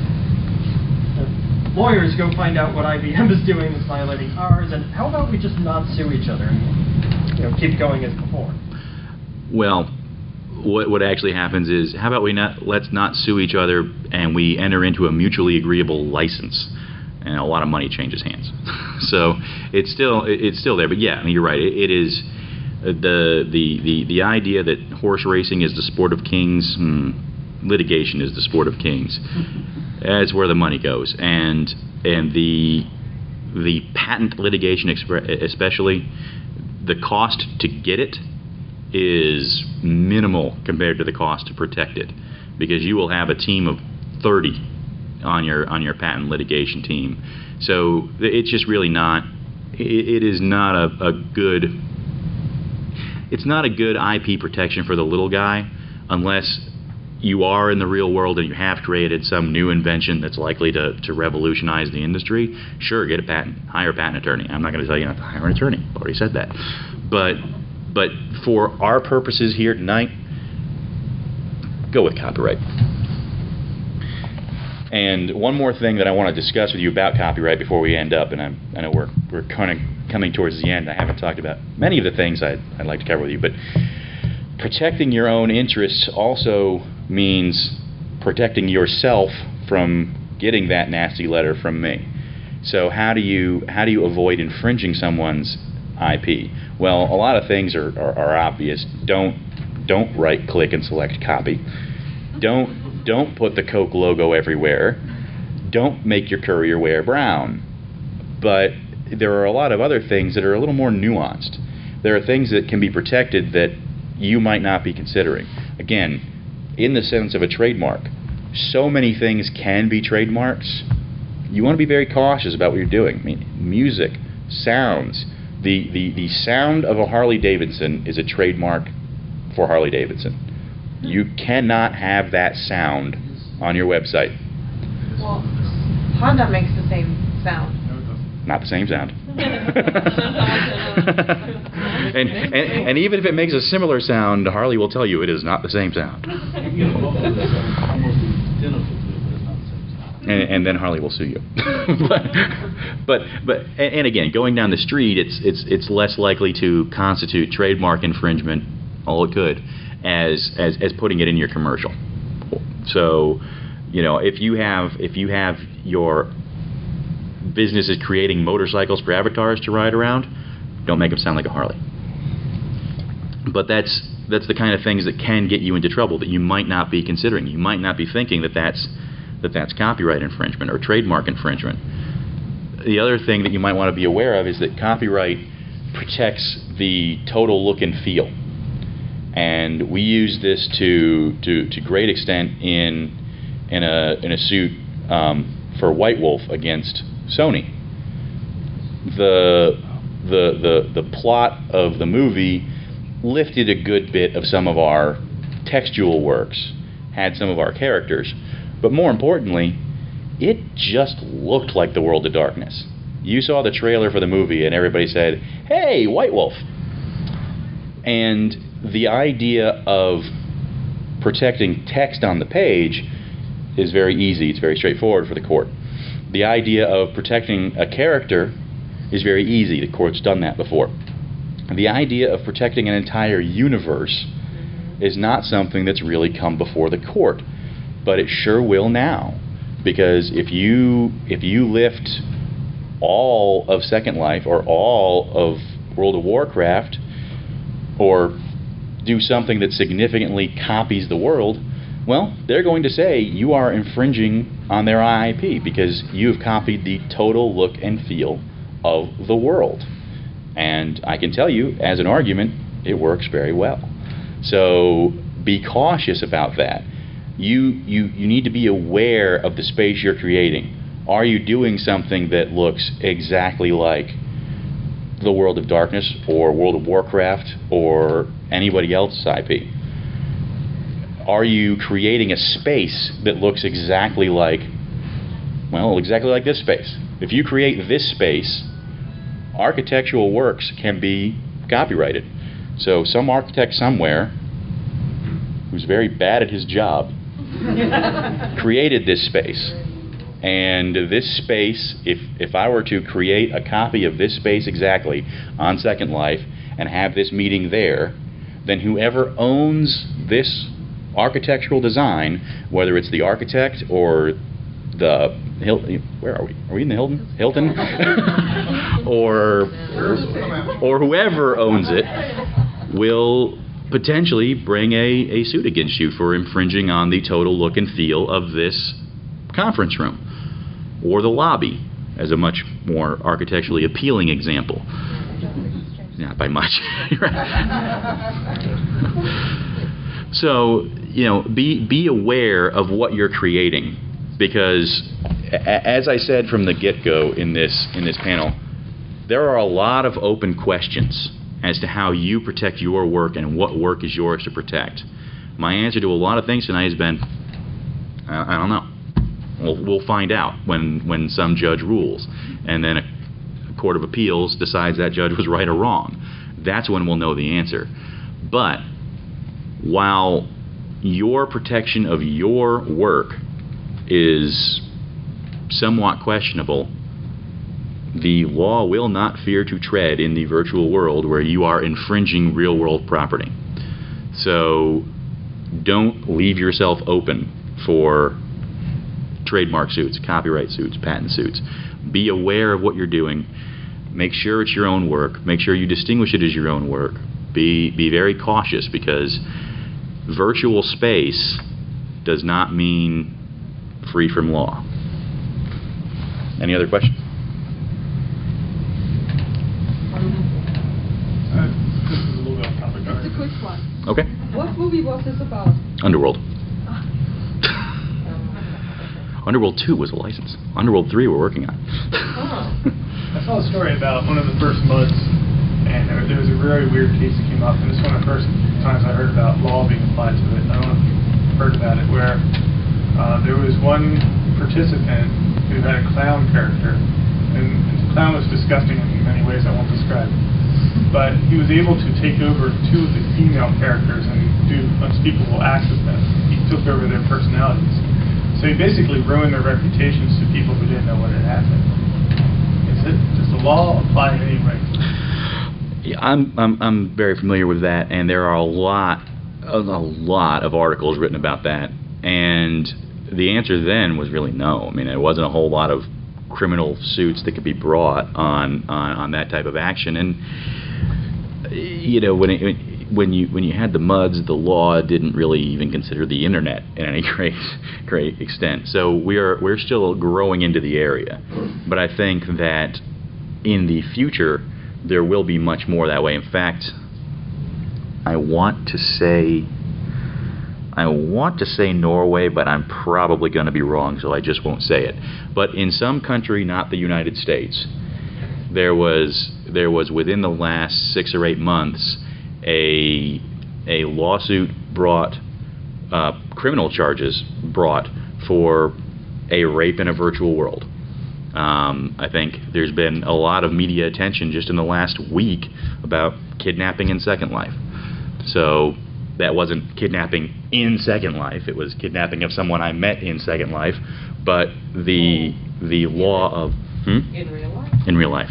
lawyers go find out what I B M is doing that's violating ours, and how about we just not sue each other and, you know, keep going as before? Well, what what actually happens is, how about we not let's not sue each other, and we enter into a mutually agreeable license, and a lot of money changes hands. So it's still it's still there. But yeah, I mean, you're right. It, it is uh, the the the the idea that horse racing is the sport of kings. Hmm, litigation is the sport of kings. That's where the money goes, and and the the patent litigation, especially, the cost to get it is minimal compared to the cost to protect it, because you will have a team of thirty on your on your patent litigation team. So it's just really not. It, it is not a, a good. It's not a good I P protection for the little guy, unless you are in the real world and you have created some new invention that's likely to, to revolutionize the industry. Sure, get a patent, hire a patent attorney. I'm not going to tell you not to hire an attorney. I've already said that. But but for our purposes here tonight, go with copyright. And one more thing that I want to discuss with you about copyright before we end up, and I'm, I know we're we're kind of coming towards the end. I haven't talked about many of the things I'd, I'd like to cover with you, but protecting your own interests also means protecting yourself from getting that nasty letter from me. So how do you how do you avoid infringing someone's I P? Well, a lot of things are, are, are obvious. Don't don't right click and select copy. Don't don't put the Coke logo everywhere. Don't make your courier wear brown. But there are a lot of other things that are a little more nuanced. There are things that can be protected that you might not be considering. Again, in the sense of a trademark, so many things can be trademarks. You want to be very cautious about what you're doing. I mean, music, sounds. The, the, the sound of a Harley Davidson is a trademark for Harley Davidson. You cannot have that sound on your website. Well, Honda makes the same sound. Not the same sound. and, and, and even if it makes a similar sound, Harley will tell you it is not the same sound. And, and then Harley will sue you. but, but but and again, going down the street, it's it's it's less likely to constitute trademark infringement, all it could, as as as putting it in your commercial. So, you know, if you have if you have your business is creating motorcycles for avatars to ride around, don't make them sound like a Harley. But that's that's the kind of things that can get you into trouble that you might not be considering. You might not be thinking that that's that that's copyright infringement or trademark infringement. The other thing that you might want to be aware of is that copyright protects the total look and feel, and we use this to to to great extent in in a in a suit um, for White Wolf against Sony. The the the the plot of the movie lifted a good bit of some of our textual works, had some of our characters, but more importantly, it just looked like the World of Darkness. You saw the trailer for the movie and everybody said, "Hey, White Wolf." And the idea of protecting text on the page is very easy. It's very straightforward for the court. The idea of protecting a character is very easy. The court's done that before. The idea of protecting an entire universe is not something that's really come before the court, but it sure will now. Because if you if you lift all of Second Life or all of World of Warcraft, or do something that significantly copies the world, well, they're going to say you are infringing on their I P because you've copied the total look and feel of the world. And I can tell you, as an argument, it works very well. So be cautious about that. You, you, you need to be aware of the space you're creating. Are you doing something that looks exactly like the World of Darkness or World of Warcraft or anybody else's I P? Are you creating a space that looks exactly like, well, exactly like this space? If you create this space, architectural works can be copyrighted. So some architect somewhere who's very bad at his job created this space. And this space, if, if I were to create a copy of this space exactly on Second Life and have this meeting there, then whoever owns this architectural design, whether it's the architect or the Hilton, where are we? Are we in the Hilton? Hilton? or or whoever owns it will potentially bring a, a suit against you for infringing on the total look and feel of this conference room or the lobby, as a much more architecturally appealing example. Not by much. So, you know, be be aware of what you're creating, because as I said from the get-go in this in this panel, there are a lot of open questions as to how you protect your work and what work is yours to protect. My answer to a lot of things tonight has been, I, I don't know. We'll, we'll find out when, when some judge rules, and then a, a court of appeals decides that judge was right or wrong. That's when we'll know the answer. But while your protection of your work is somewhat questionable, the law will not fear to tread in the virtual world where you are infringing real-world property. So don't leave yourself open for trademark suits, copyright suits, patent suits. Be aware of what you're doing. Make sure it's your own work. Make sure you distinguish it as your own work. Be, be very cautious, because virtual space does not mean free from law. Any other questions? Uh, this is a little bit off topic. It's a quick one. Okay. What movie was this about? Underworld. Underworld two was a license. Underworld three we're working on. I saw a story about one of the first MUDs, and there, there was a very weird case that came up, and this is one of the first times I heard about law being applied to it. I don't know if you've heard about it, where uh, there was one participant who had a clown character, and the clown was disgusting in many ways I won't describe. But he was able to take over two of the female characters and do unspeakable acts with them. He took over their personalities. So he basically ruined their reputations to people who didn't know what had happened. Is it, does the law apply anyway? Yeah, I'm, I'm I'm very familiar with that, and there are a lot a, a lot of articles written about that. And the answer then was really no. I mean, there wasn't a whole lot of criminal suits that could be brought on on, on that type of action. And you know, when, it, when when you when you had the MUDs, the law didn't really even consider the internet in any great great extent. So we are we're still growing into the area, but I think that in the future there will be much more that way. In fact, I want to say I want to say Norway, but I'm probably going to be wrong, so I just won't say it. But in some country, not the United States, there was there was within the last six or eight months a a lawsuit brought, uh, criminal charges brought for a rape in a virtual world. Um, I think there's been a lot of media attention just in the last week about kidnapping in Second Life. So that wasn't kidnapping in Second Life, it was kidnapping of someone I met in Second Life, but the the law of... Hmm? In real life? In real life.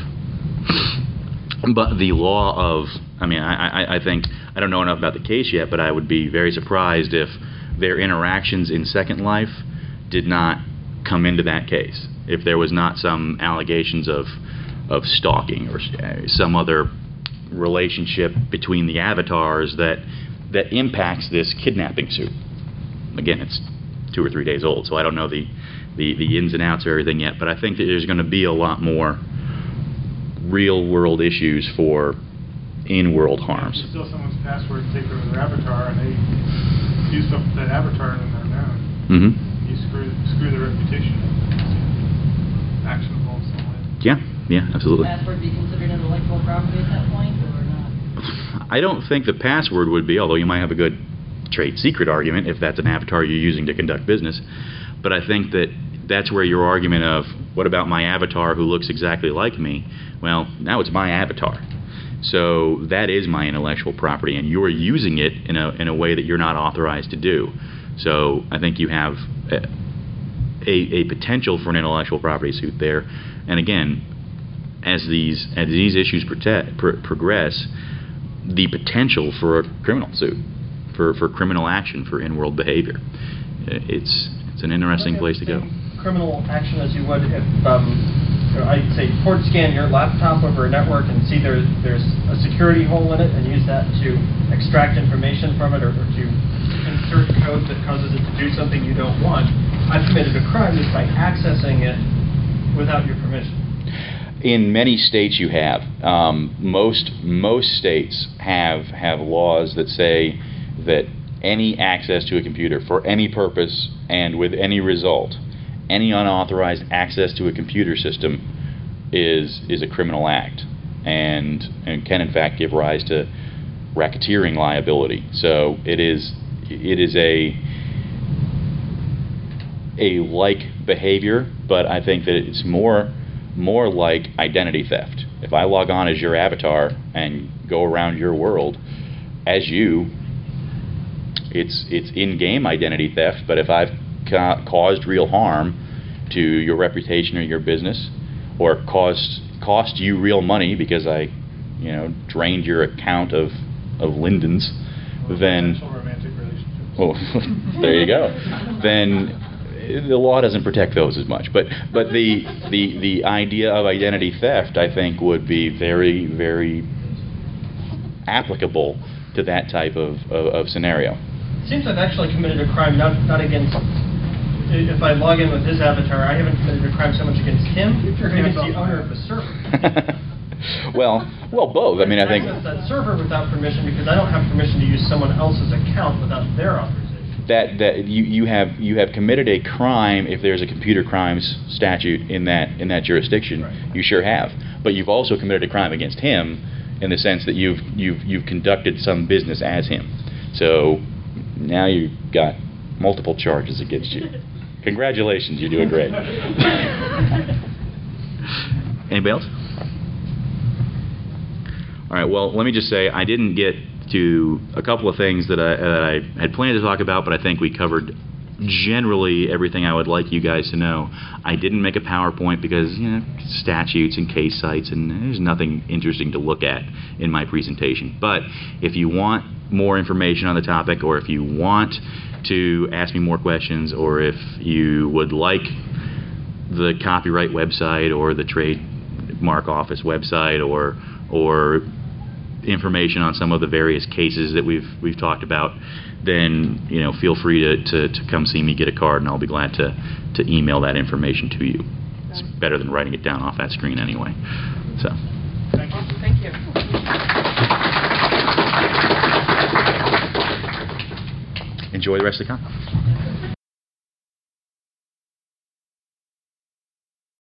But the law of, I mean, I, I, I think, I don't know enough about the case yet, but I would be very surprised if their interactions in Second Life did not come into that case. If there was not some allegations of of stalking or some other relationship between the avatars that that impacts this kidnapping suit. Again, it's two or three days old, so I don't know the, the, the ins and outs of everything yet, but I think that there's going to be a lot more real-world issues for in-world harms. If you steal someone's password and take over their avatar, and they use stuff with that avatar and then they're known, Mm-hmm. you screw, screw their reputation. It's actionable in some way. Yeah, yeah, absolutely. Password be considered intellectual property at that point, or not? I don't think the password would be, although you might have a good trade secret argument if that's an avatar you're using to conduct business. But I think that that's where your argument of, what about my avatar who looks exactly like me? Well, now it's my avatar. So that is my intellectual property, and you're using it in a, in a way that you're not authorized to do. So I think you have a, a, a potential for an intellectual property suit there. And again, as these, as these issues protect, pr progress, the potential for a criminal suit, for, for criminal action, for in-world behavior. It's, it's an interesting place to go. Criminal action as you would if, um, you know, I'd say port scan your laptop over a network and see there, there's a security hole in it and use that to extract information from it, or, or to insert code that causes it to do something you don't want. I've committed a crime just by accessing it without your permission. In many states you have. Um, most most states have have laws that say that any access to a computer for any purpose and with any result, any unauthorized access to a computer system is is a criminal act, and and can in fact give rise to racketeering liability. So it is it is a a like behavior, but I think that it's more more like identity theft. If I log on as your avatar and go around your world as you, it's it's in-game identity theft. But if I've ca caused real harm to your reputation or your business, or caused cost you real money because I, you know, drained your account of of Linden's, Or then romantic relationships. oh, there you go. Then the law doesn't protect those as much. But but the the the idea of identity theft, I think, would be very very applicable to that type of of, of scenario. It seems I've actually committed a crime not not against. If I log in with his avatar, I haven't committed a crime so much against him, your but hands against the off owner that. of the server. well, well, both. I mean, I think access that server without permission because I don't have permission to use someone else's account without their authorization. that that you you have you have committed a crime if there's a computer crimes statute in that in that jurisdiction. Right. You sure have. But you've also committed a crime against him in the sense that you've you've you've conducted some business as him. So now you've got multiple charges against you. Congratulations, you're doing great. Anybody else? All right, well, let me just say I didn't get to a couple of things that I, that I had planned to talk about, but I think we covered generally everything I would like you guys to know. I didn't make a PowerPoint because, you know, statutes and case sites, and there's nothing interesting to look at in my presentation. But if you want more information on the topic, or if you want to ask me more questions, or if you would like the copyright website or the trademark office website, or or information on some of the various cases that we've we've talked about, then you know feel free to, to, to come see me, get a card, and I'll be glad to, to email that information to you. It's better than writing it down off that screen anyway. So. Thank you. Thank you. Enjoy the rest of the conference.